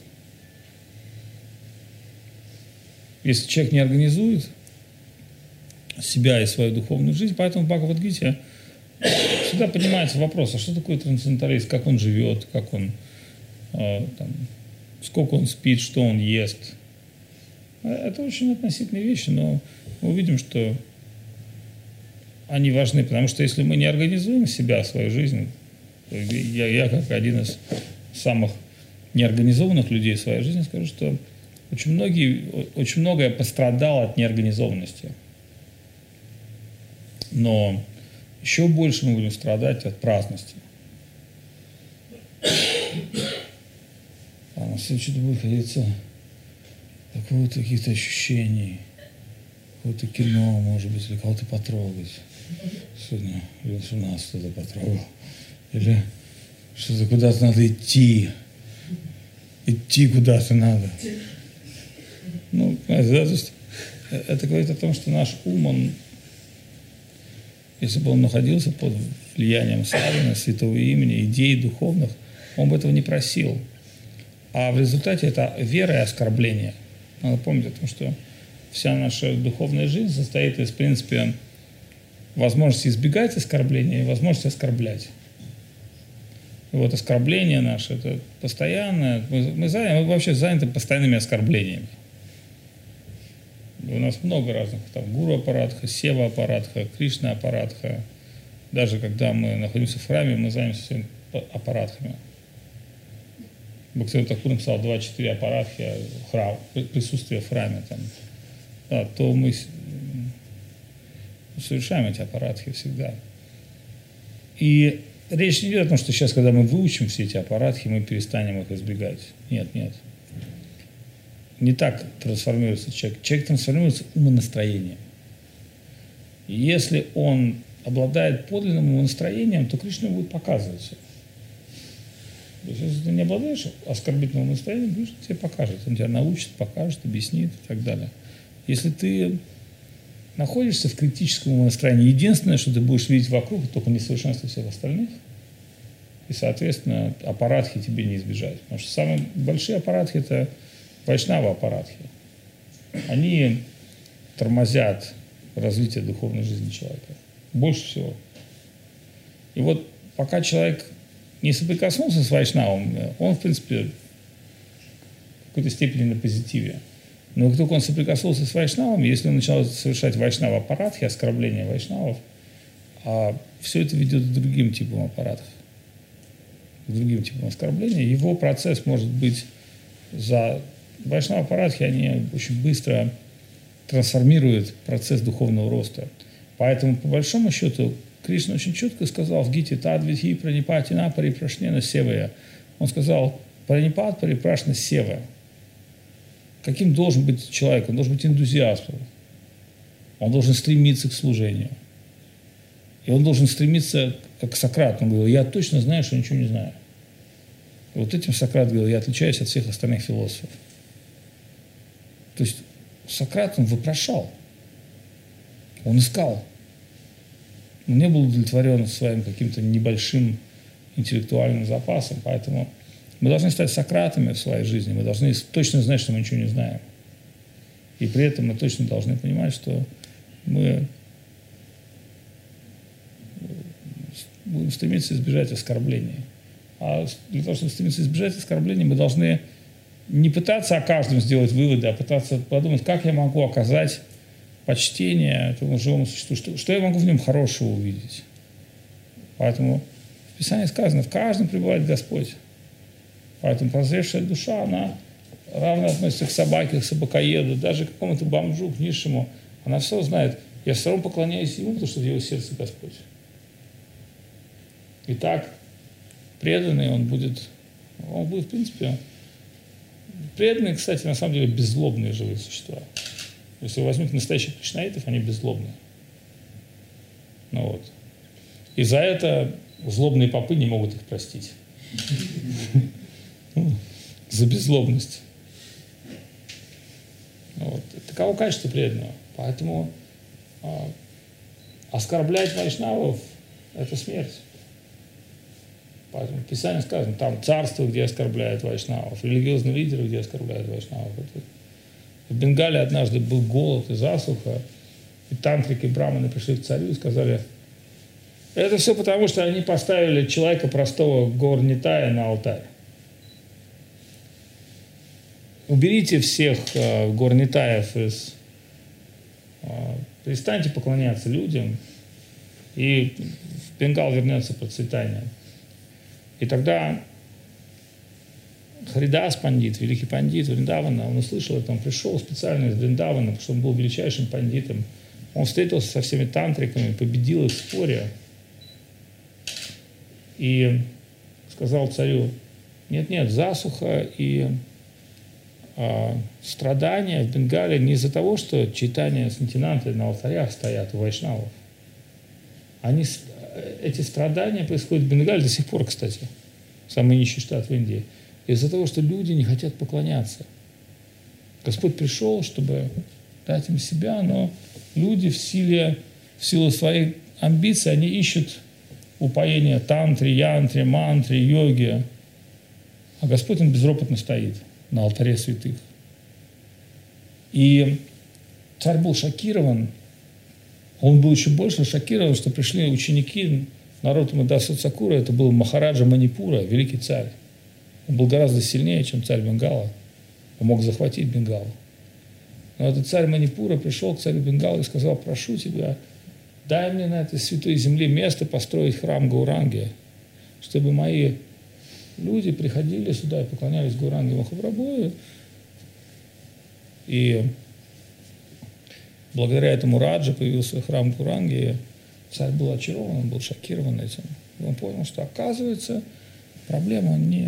Speaker 1: Если человек не организует себя и свою духовную жизнь, поэтому в Бхагавад-гите всегда поднимается вопрос, а что такое трансценденталист, как он живет, как он, э, там, сколько он спит, что он ест. Это очень относительные вещи, но мы увидим, что они важны, потому что если мы не организуем себя, свою жизнь, я, я как один из самых неорганизованных людей в своей жизни скажу, что очень, многие, очень многое пострадало от неорганизованности. Но еще больше мы будем страдать от праздности. А на следующий будет ходиться какого-то каких-то ощущений, какое-то кино, может быть, или кого-то потрогать. Сегодня у нас кто-то потрогал. Или что-то куда-то надо идти. Идти куда-то надо. Ну, знаете, да, то есть это говорит о том, что наш ум, он, если бы он находился под влиянием славы, святого имени, идей духовных, он бы этого не просил. А в результате это вера и оскорбление. Надо помнить о том, что вся наша духовная жизнь состоит из, в принципе, возможности избегать оскорбления и возможности оскорблять. И вот оскорбление наше, это постоянное, мы, мы, заняты, мы вообще заняты постоянными оскорблениями. У нас много разных, там, гуру-аппаратха, сева-аппаратха, кришна-аппаратха. Даже когда мы находимся в храме, мы занимаемся всеми аппаратхами. Бхактивинода Тхакур написал двадцать четыре аппаратхи, храм, присутствие в храме, там, да, то мы совершаем эти аппаратхи всегда. И речь не идет о том, что сейчас, когда мы выучим все эти аппаратхи, мы перестанем их избегать. Нет, нет. Не так трансформируется человек. Человек трансформируется умонастроением. И если он обладает подлинным умонастроением, то Кришна будет показываться. То есть, если ты не обладаешь оскорбительным настроением, Кришна тебе покажет. Он тебя научит, покажет, объяснит и так далее. Если ты находишься в критическом умонастроении, единственное, что ты будешь видеть вокруг, это только несовершенство всех остальных. И, соответственно, аппаратхи тебе не избежать. Потому что самые большие аппаратхи – это вайшнава-аппаратхи. Они тормозят развитие духовной жизни человека. Больше всего. И вот пока человек не соприкоснулся с вайшнавом, он, в принципе, в какой-то степени на позитиве. Но как только он соприкоснулся с вайшнавом, если он начал совершать вайшнава-аппаратхи, оскорбления вайшнавов, а все это ведет к другим типам аппаратов, к другим типам оскорбления, его процесс может быть за... Вайшнава-аппаратхи, они очень быстро трансформируют процесс духовного роста. Поэтому, по большому счету, Кришна очень четко сказал в Гите «Тадвидхи пранипатина парипрашнена севая». Он сказал «Пранипат парипрашна сева». Каким должен быть человек? Он должен быть энтузиастом. Он должен стремиться к служению. И он должен стремиться к как Сократ, он говорил, я точно знаю, что ничего не знаю. И вот этим Сократ говорил, я отличаюсь от всех остальных философов. То есть Сократ, он вопрошал, он искал. Он не был удовлетворен своим каким-то небольшим интеллектуальным запасом, поэтому мы должны стать Сократами в своей жизни, мы должны точно знать, что мы ничего не знаем. И при этом мы точно должны понимать, что мы будем стремиться избежать оскорблений. А для того, чтобы стремиться избежать оскорблений, мы должны не пытаться о каждом сделать выводы, а пытаться подумать, как я могу оказать почтение этому живому существу, что, что я могу в нем хорошего увидеть. Поэтому в Писании сказано, в каждом пребывает Господь. Поэтому прозревшая душа, она равно относится к собаке, к собакоеду, даже к какому-то бомжу, к низшему. Она все знает. Я все равно поклоняюсь ему, потому что в его сердце Господь. Итак, преданный он будет, он будет, в принципе, преданные, кстати, на самом деле беззлобные живые существа. Если вы возьмете настоящих кришнаитов, они беззлобные. Ну вот. И за это злобные попы не могут их простить. За беззлобность. Вот. Таково качество преданного. Поэтому а, оскорблять вайшнавов – это смерть. Поэтому в Писании сказано, там царство, где оскорбляют вайшнавов, религиозные лидеры, где оскорбляют вайшнавов. В Бенгале однажды был голод и засуха, и тантрики, браманы пришли к царю и сказали, это все потому, что они поставили человека простого Гаурнитая на алтарь. Уберите всех э, Гаурнитаев из... Э, перестаньте поклоняться людям, и в Бенгал вернется процветание. И тогда Харидас пандит, великий пандит Вриндавана, он услышал это, он пришел специально из Вриндавана, потому что он был величайшим пандитом. Он встретился со всеми тантриками, победил их в споре и сказал царю, нет-нет, засуха и а, страдания в Бенгале не из-за того, что читания Сантинанты на алтарях стоят у вайшнавов. Они, эти страдания происходят в Бенгале до сих пор, кстати, самый нищий штат в Индии, из-за того, что люди не хотят поклоняться. Господь пришел, чтобы дать им себя, но люди в силе, в силу своих амбиций, они ищут упоения тантре, янтре, мантре, йоге, а Господь им безропотно стоит на алтаре святых. И царь был шокирован, он был еще больше шокирован, что пришли ученики народа Мадаса Цакура, это был Махараджа Манипура, великий царь. Он был гораздо сильнее, чем царь Бенгала. Он мог захватить Бенгал. Но этот царь Манипура пришел к царю Бенгала и сказал, прошу тебя, дай мне на этой святой земле место построить храм Гауранги, чтобы мои люди приходили сюда и поклонялись Гауранге Махапрабху. И благодаря этому Раджа появился храм Гауранги. Царь был очарован, он был шокирован этим. Он понял, что оказывается проблема не,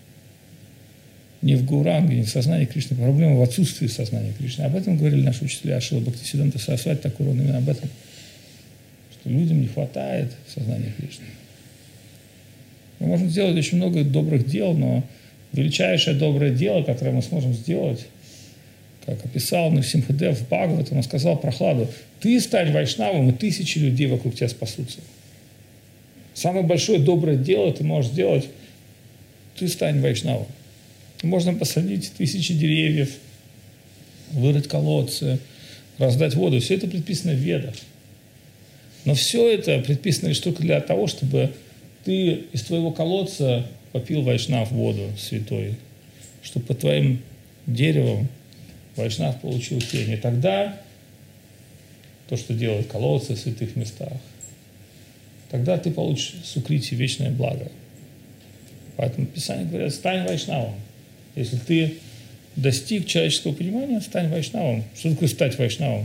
Speaker 1: не в Гауранге, не в сознании Кришны, проблема в отсутствии сознания Кришны. Об этом говорили наши учителя Шрила Бхактисиданта Сарасвати Такур, он именно об этом, что людям не хватает сознания Кришны. Мы можем сделать очень много добрых дел, но величайшее доброе дело, которое мы сможем сделать, как описал Нарсимхадев в Бхагаватам, он сказал Прохладу, ты стань вайшнавом, и тысячи людей вокруг тебя спасутся. Самое большое доброе дело ты можешь сделать, ты стань вайшнавом. Можно посадить тысячи деревьев, вырыть колодцы, раздать воду. Все это предписано в Ведах. Но все это предписано лишь только для того, чтобы ты из твоего колодца попил вайшнав воду святой, чтобы под твоим деревом вайшнав получил тень. И тогда то, что делают колодцы в святых местах, тогда ты получишь сукрити, вечное благо. Поэтому Писание говорят, стань вайшнавом. Если ты достиг человеческого понимания, стань вайшнавом. Что такое стать вайшнавом?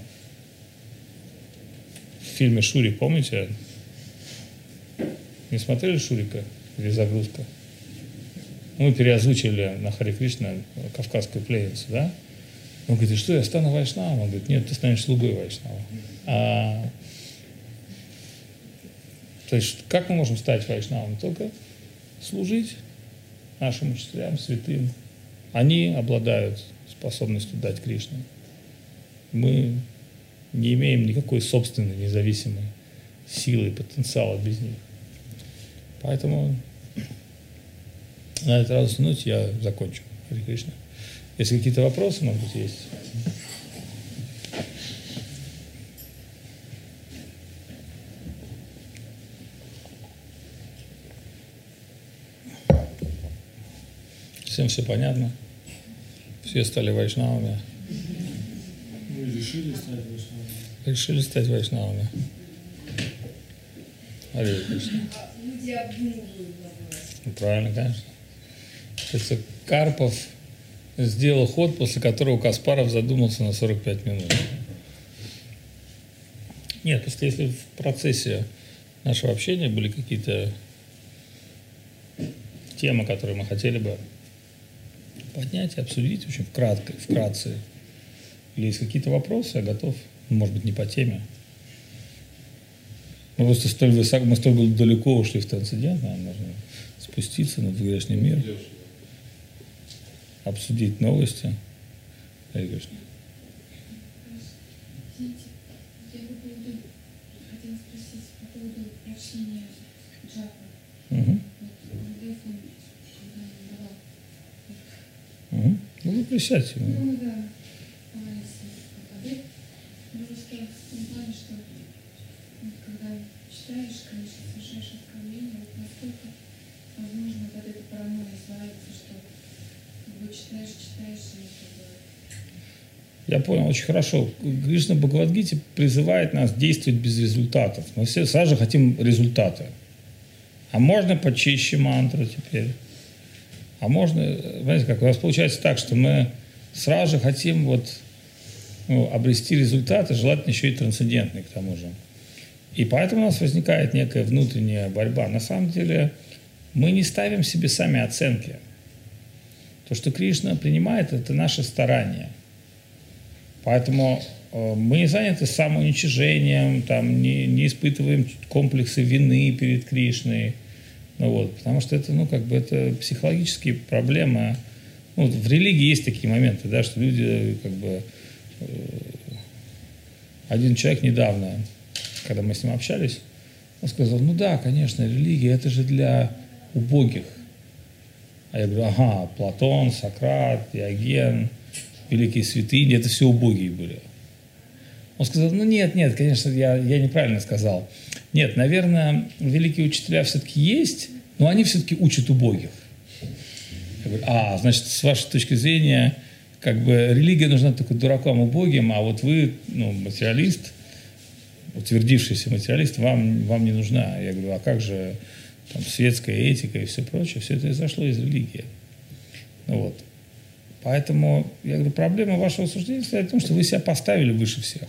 Speaker 1: В фильме «Шурик», помните? Не смотрели «Шурика», где загрузка? Мы переозвучили на Харе Кришна кавказскую пленницу, да? Он говорит, что я стану вайшнавом? Он говорит, нет, ты станешь слугой вайшнава. А То есть как мы можем стать вайшнавами? Только служить нашим учителям, святым. Они обладают способностью дать Кришне. Мы не имеем никакой собственной независимой силы и потенциала без них. Поэтому на этой радостной ноте я закончу. Харе Кришна. Если какие-то вопросы, может быть, есть. Всем все понятно? Все стали вайшнавами.
Speaker 3: Мы решили стать вайшнавами.
Speaker 1: Решили стать вайшнавами. Харе Кришна.
Speaker 2: Люди обдумывают вопрос.
Speaker 1: Ну, правильно, конечно. Это Карпов сделал ход, после которого Каспаров задумался на сорок пять минут. Нет, просто если в процессе нашего общения были какие-то темы, которые мы хотели бы поднять и обсудить очень вкратко, вкратце, или есть какие-то вопросы, я готов, может быть, не по теме. Мы просто столь высоко, мы столь далеко ушли в трансцендент, нам нужно спуститься на грешный мир, обсудить новости. Харе Кришна.
Speaker 4: Извините, я по поводу, хотела спросить по поводу прочтения джапы.
Speaker 1: Угу.
Speaker 4: Вот Гурдев, он когда нам давал.
Speaker 1: Угу. Ну, вы присядьте.
Speaker 4: Ну, мы, да, старались походить. Но просто в том плане, что вот, когда читаешь, конечно, совершаешь откровение, вот насколько возможно под этой паранойей избавиться, что как бы читаешь, читаешь, и как бы...
Speaker 1: Я понял, очень хорошо. Кришна в Бхагавад-гите призывает нас действовать без результатов. Мы все сразу же хотим результаты. А можно почище мантру теперь? А можно, знаете, как у нас получается так, что мы сразу же хотим вот, ну, обрести результаты, желательно еще и трансцендентные к тому же. И поэтому у нас возникает некая внутренняя борьба. На самом деле мы не ставим себе сами оценки. То, что Кришна принимает, это наше старание. Поэтому э, мы не заняты самоуничижением, там, не, не испытываем комплексы вины перед Кришной. Ну, вот, потому что это, ну, как бы, это психологические проблемы. Ну, в религии есть такие моменты, да, что люди, как бы, э, один человек недавно, когда мы с ним общались, он сказал: ну да, конечно, религия, это же для убогих. А я говорю: ага, Платон, Сократ, Диоген, великие святыни, это все убогие были. Он сказал: ну нет, нет, конечно, я, я неправильно сказал. Нет, наверное, великие учителя все-таки есть, но они все-таки учат убогих. Я говорю: а, значит, с вашей точки зрения, как бы религия нужна только дуракам, убогим, а вот вы, ну, материалист, утвердившийся материалист, вам, вам не нужна. Я говорю: а как же там светская этика и все прочее? Все это изошло из религии. Ну вот. Поэтому, я говорю, проблема вашего суждения состоит в том, что вы себя поставили выше всех.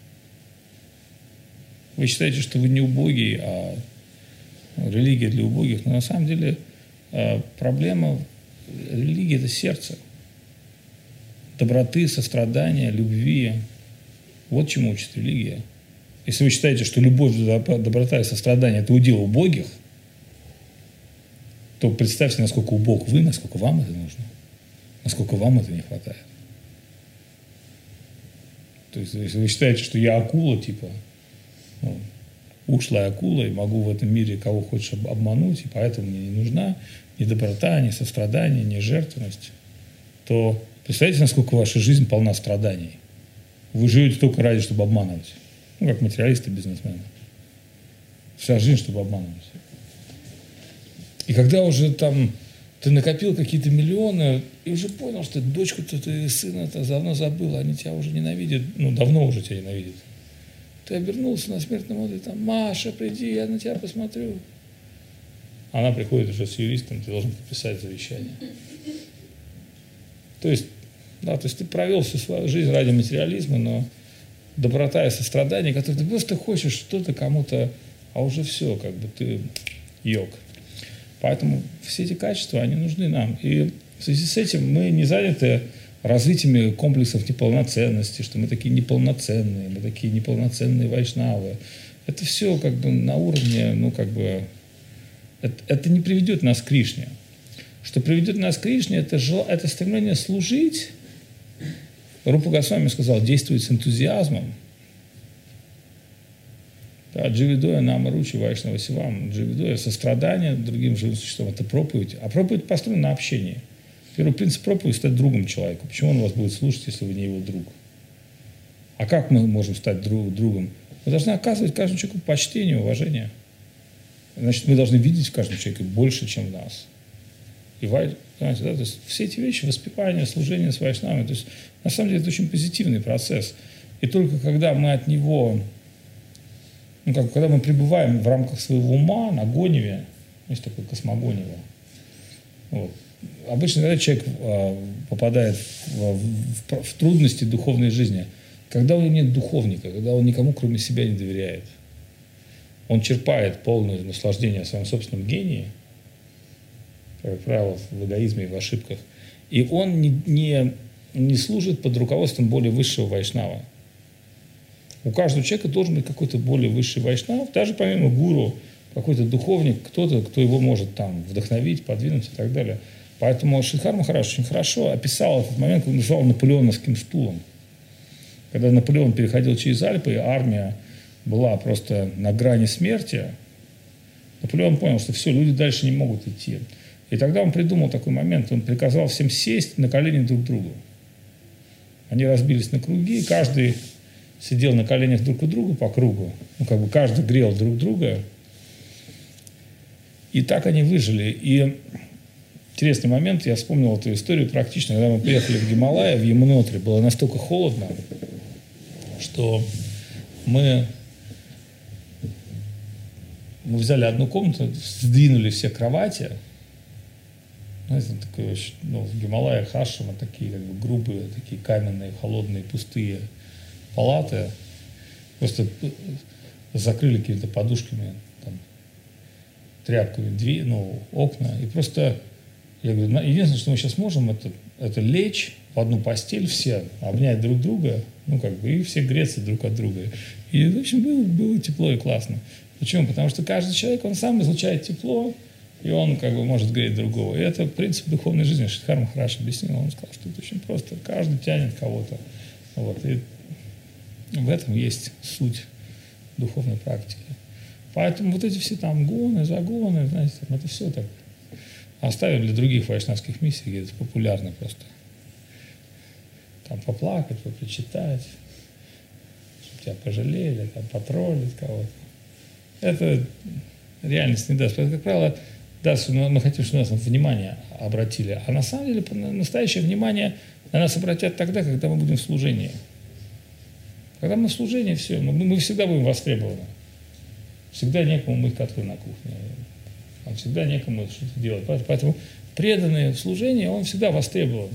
Speaker 1: Вы считаете, что вы не убогий, а религия для убогих. Но на самом деле проблема религии – это сердце. Доброты, сострадания, любви. Вот чему учит религия. Если вы считаете, что любовь, доброта и сострадание – это удел убогих, то представьте, насколько убог вы, насколько вам это нужно. Насколько вам это не хватает. То есть, если вы считаете, что я акула, типа, ну, ушлая акула, и могу в этом мире кого хочешь обмануть, и поэтому мне не нужна ни доброта, ни сострадание, ни жертвенность, то представьте, насколько ваша жизнь полна страданий. Вы живете только ради, чтобы обманывать. Ну, как материалисты, бизнесмены. Вся жизнь, чтобы обманывать. И когда уже там ты накопил какие-то миллионы и уже понял, что дочку-то ты, сына-то давно забыл, они тебя уже ненавидят, ну, давно уже тебя ненавидят. Ты обернулся на смертном одре, там: Маша, приди, я на тебя посмотрю. Она приходит уже с юристом, ты должен подписать завещание. То есть, да, то есть ты провел всю свою жизнь ради материализма, но доброта и сострадание, которые ты просто хочешь что-то кому-то, а уже все, как бы ты йог. Поэтому все эти качества, они нужны нам. И в связи с этим мы не заняты развитием комплексов неполноценности, что мы такие неполноценные, мы такие неполноценные вайшнавы. Это все как бы на уровне, ну как бы, это, это не приведет нас к Кришне. Что приведет нас к Кришне, это, жел, это стремление служить. Рупа Госвами сказал, действовать с энтузиазмом. Да, Дживидоя Нама Ручи Вайшнава Сивам. Дживидоя — сострадание другим живым существам. Это проповедь. А проповедь построена на общении. Первый принцип проповеди — стать другом человека. Почему он вас будет слушать, если вы не его друг? А как мы можем стать друг, другом? Мы должны оказывать каждому человеку почтение, уважение. Значит, мы должны видеть в каждом человеке больше, чем в нас. И, знаете, да, то есть все эти вещи, воспевание, служение с вайшнавами, то есть на самом деле это очень позитивный процесс. И только когда мы от него, ну, как, когда мы пребываем в рамках своего ума на гоневе, есть такое космогонево, вот. Обычно, когда человек а, попадает в, в, в трудности духовной жизни, когда у него нет духовника, когда он никому кроме себя не доверяет, он черпает полное наслаждение в своем собственном гении, как правило, в эгоизме и в ошибках, и он не, не, не служит под руководством более высшего вайшнава. У каждого человека должен быть какой-то более высший вайшнав, даже помимо гуру, какой-то духовник, кто-то, кто его может там вдохновить, подвинуть и так далее. Поэтому Шридхар Махарадж очень хорошо описал этот момент, когда он называл наполеоновским стулом. Когда Наполеон переходил через Альпы, и армия была просто на грани смерти, Наполеон понял, что все, люди дальше не могут идти. И тогда он придумал такой момент, он приказал всем сесть на колени друг к другу. Они разбились на круги, каждый сидел на коленях друг у друга по кругу, ну, как бы каждый грел друг друга. И так они выжили. И интересный момент, я вспомнил эту историю практично, когда мы приехали в Гималайи, в Ямунотри, было настолько холодно, что мы, мы взяли одну комнату, сдвинули все кровати. Знаете, такое, ну, в Гималаях ашрама такие как бы грубые, такие каменные, холодные, пустые палаты. Просто закрыли какими-то подушками, там, тряпками дверь, ну, окна. И просто, я говорю, единственное, что мы сейчас можем, это, это лечь в одну постель все, обнять друг друга, ну, как бы, и все греться друг от друга. И, в общем, было, было тепло и классно. Почему? Потому что каждый человек, он сам излучает тепло, и он, как бы, может греть другого. И это принцип духовной жизни. Шридхар Махарадж объяснил, он сказал, что это очень просто. Каждый тянет кого-то. Вот. И в этом есть суть духовной практики. Поэтому вот эти все там гоны, загоны, знаете, там, это все так оставим для других вайшнавских миссий, где это популярно просто. Там поплакать, попричитать, чтобы тебя пожалели, там, потроллить кого-то. Это реальность не даст. Как правило, даст, мы хотим, чтобы нас внимание обратили. А на самом деле настоящее внимание на нас обратят тогда, когда мы будем в служении. Когда мы в служении, все, мы, мы всегда будем востребованы. Всегда некому мыть котлы на кухне. Всегда некому что-то делать. Поэтому преданный в служении, он всегда востребован.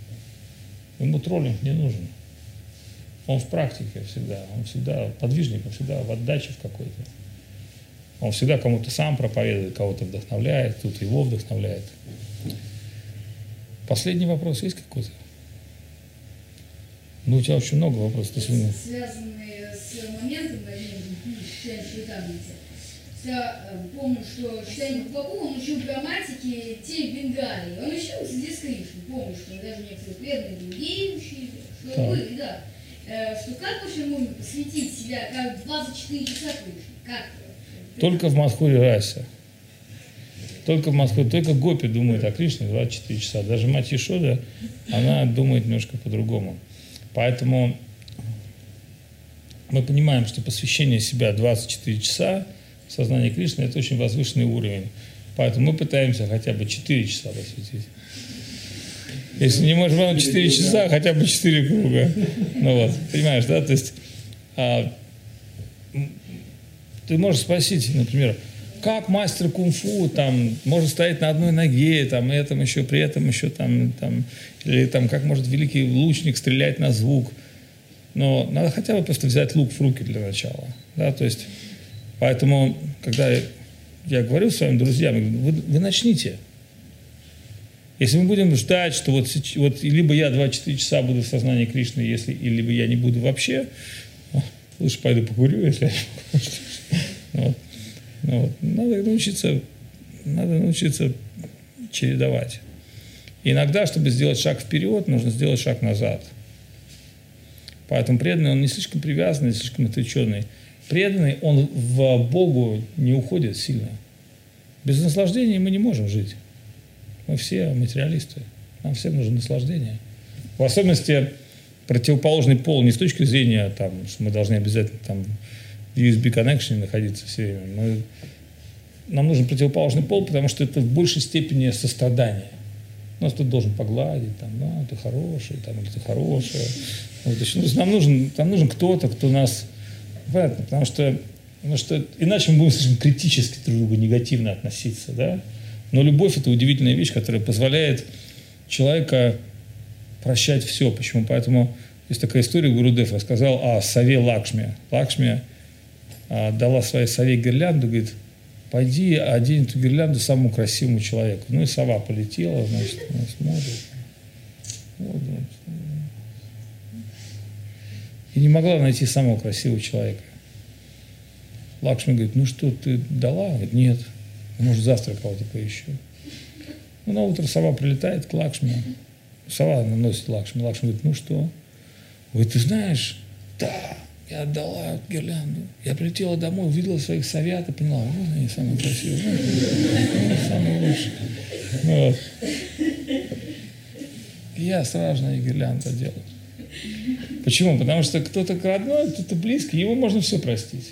Speaker 1: Ему троллинг не нужен. Он в практике всегда. Он всегда подвижник, он всегда в отдаче в какой-то. Он всегда кому-то сам проповедует, кого-то вдохновляет, кто-то его вдохновляет. Последний вопрос есть какой-то? Ну, у тебя очень много вопросов.
Speaker 2: Связанные с моментом, наверное, я помню, что Читания Махапрабху, он учил грамматике те Бенгалии. Он учил здесь Кришну. Помню, что даже некоторые преданные другие учили, что
Speaker 1: Так.
Speaker 2: были, да. Что как вообще можно посвятить себя, как двадцать четыре часа Кришне? Как?
Speaker 1: Только в Мадхури Расе. Только в Мадхури. Только Гопи думает о Кришне двадцать четыре часа. Даже мать Ешода, она думает немножко по-другому. Поэтому мы понимаем, что посвящение себя двадцать четыре часа в сознании Кришны – это очень возвышенный уровень. Поэтому мы пытаемся хотя бы четыре часа посвятить. Если не можем ровно четыре часа, хотя бы четыре круга. Ну вот, понимаешь, да? То есть а, ты можешь спросить, например, как мастер кунг-фу там может стоять на одной ноге, там, и этом еще, при этом еще там, там, или там, как может великий лучник стрелять на звук. Но надо хотя бы просто взять лук в руки для начала. Да? То есть, поэтому, когда я, я говорю своим друзьям, вы, вы начните. Если мы будем ждать, что вот, вот либо я двадцать четыре часа буду в сознании Кришны, если, либо я не буду вообще, Лучше пойду покурю, если я не могу. Ну, вот. Надо научиться, надо научиться чередовать. Иногда, чтобы сделать шаг вперед, нужно сделать шаг назад. Поэтому преданный, он не слишком привязанный, не слишком отвлеченный. Преданный, он в Богу не уходит сильно. Без наслаждения мы не можем жить. Мы все материалисты. Нам всем нужно наслаждение. В особенности противоположный пол не с точки зрения, там, что мы должны обязательно там, в ю эс би-коннекшене находиться все время. Мы, нам нужен противоположный пол, потому что это в большей степени сострадание. Нас тут должен погладить, там, да, ты хороший, там, или ты хорошая. Вот, еще, нам, нужен, нам нужен кто-то, кто нас... Понятно, потому что, потому что иначе мы будем слишком критически друг к другу негативно относиться, да? Но любовь – это удивительная вещь, которая позволяет человека прощать все. Почему? Поэтому есть такая история, Гурудев рассказал о сове Лакшми. Лакшми а, дала своей сове гирлянду, говорит, пойди одень эту гирлянду самому красивому человеку. Ну и сова полетела, значит, она смотрит. Вот, вот. И не могла найти самого красивого человека. Лакшми говорит, ну что, ты дала? Говорит, нет. Может, завтра кого-то поищу. Ну, на утро сова прилетает к Лакшми. Сова наносит Лакшми. Лакшми говорит, ну что? Говорит, ты знаешь, да, я отдала гирлянду. Я прилетела домой, увидела своих совят и поняла, вот они самые красивые, вот они самые лучшие. Вот. И я сразу на них гирлянду одела. Почему? Потому что кто-то родной, кто-то близкий, его можно все простить.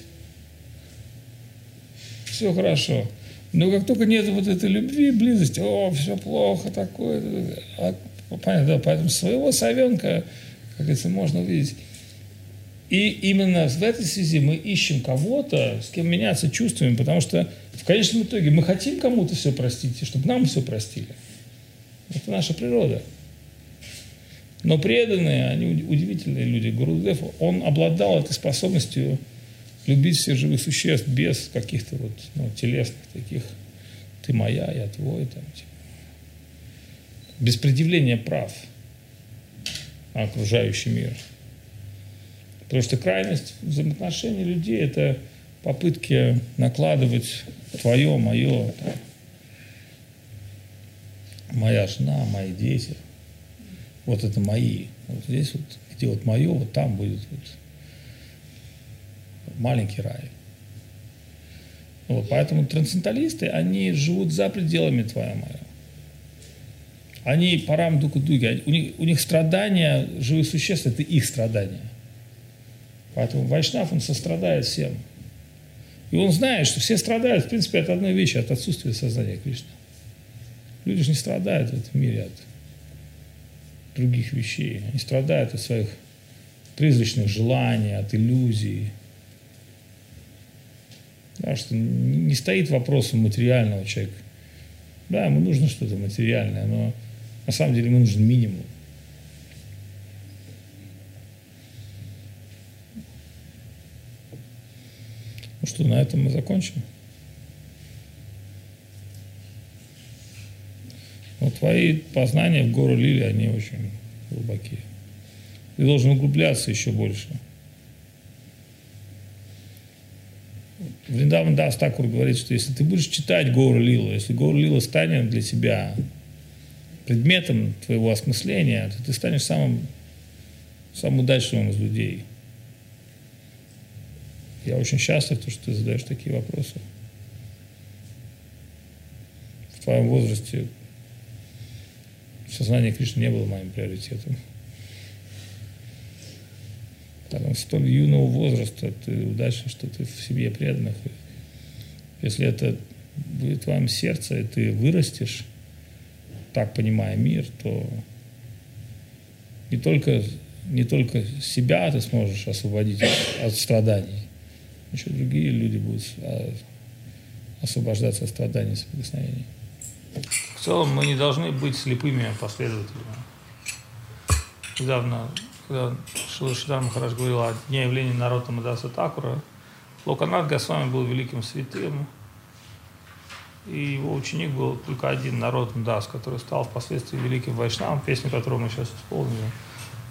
Speaker 1: Все хорошо. Но как только нет вот этой любви, близости, о, все плохо такое. А, понятно, да, поэтому своего совенка, как говорится, можно увидеть. И именно в этой связи мы ищем кого-то, с кем меняться чувствами, потому что в конечном итоге мы хотим кому-то все простить, и чтобы нам все простили. Это наша природа. Но преданные, они удивительные люди. Гурудев, он обладал этой способностью любить всех живых существ без каких-то вот, ну, телесных таких «ты моя, я твой», там, типа. Без предъявления прав на окружающий мир. Потому что крайность взаимоотношений людей – это попытки накладывать твое, мое, там, моя жена, мои дети. Вот это мои. Вот здесь вот, где вот мое, вот там будет вот маленький рай. Вот, поэтому трансценденталисты, они живут за пределами твоя моя. Они парам дука дуги. У них, у них страдания живых существ – это их страдания. Поэтому вайшнав, он сострадает всем. И он знает, что все страдают, в принципе, от одной вещи, от отсутствия сознания Кришны. Люди же не страдают в этом мире от других вещей. Они страдают от своих призрачных желаний, от иллюзий. Да, что не стоит вопросом материального человека. Да, ему нужно что-то материальное, но на самом деле ему нужен минимум. Ну что, на этом мы закончим. Вот твои познания в гору Лили, они очень глубокие. Ты должен углубляться еще больше. Вриндаван Дас Такур говорит, что если ты будешь читать Гору Лилу, если Гору Лила станет для тебя предметом твоего осмысления, то ты станешь самым, самым удачливым из людей. Я очень счастлив, что ты задаешь такие вопросы. В твоем возрасте сознание Кришны не было моим приоритетом. Потому что столь юного возраста ты удачен, что ты в семье преданных. Если это будет в твоем сердце, и ты вырастешь, так понимая мир, то не только, не только себя ты сможешь освободить от страданий, еще другие люди будут освобождаться от страданий и соприкосновений. В целом мы не должны быть слепыми последователями. Недавно, когда Шрила Шридхар Махарадж говорил о дне явления Нароттама Даса Такура, Локанат Госвами был великим святым, и его ученик был только один, Нароттам Дас, который стал впоследствии великим вайшнавом, песню которую мы сейчас исполнили.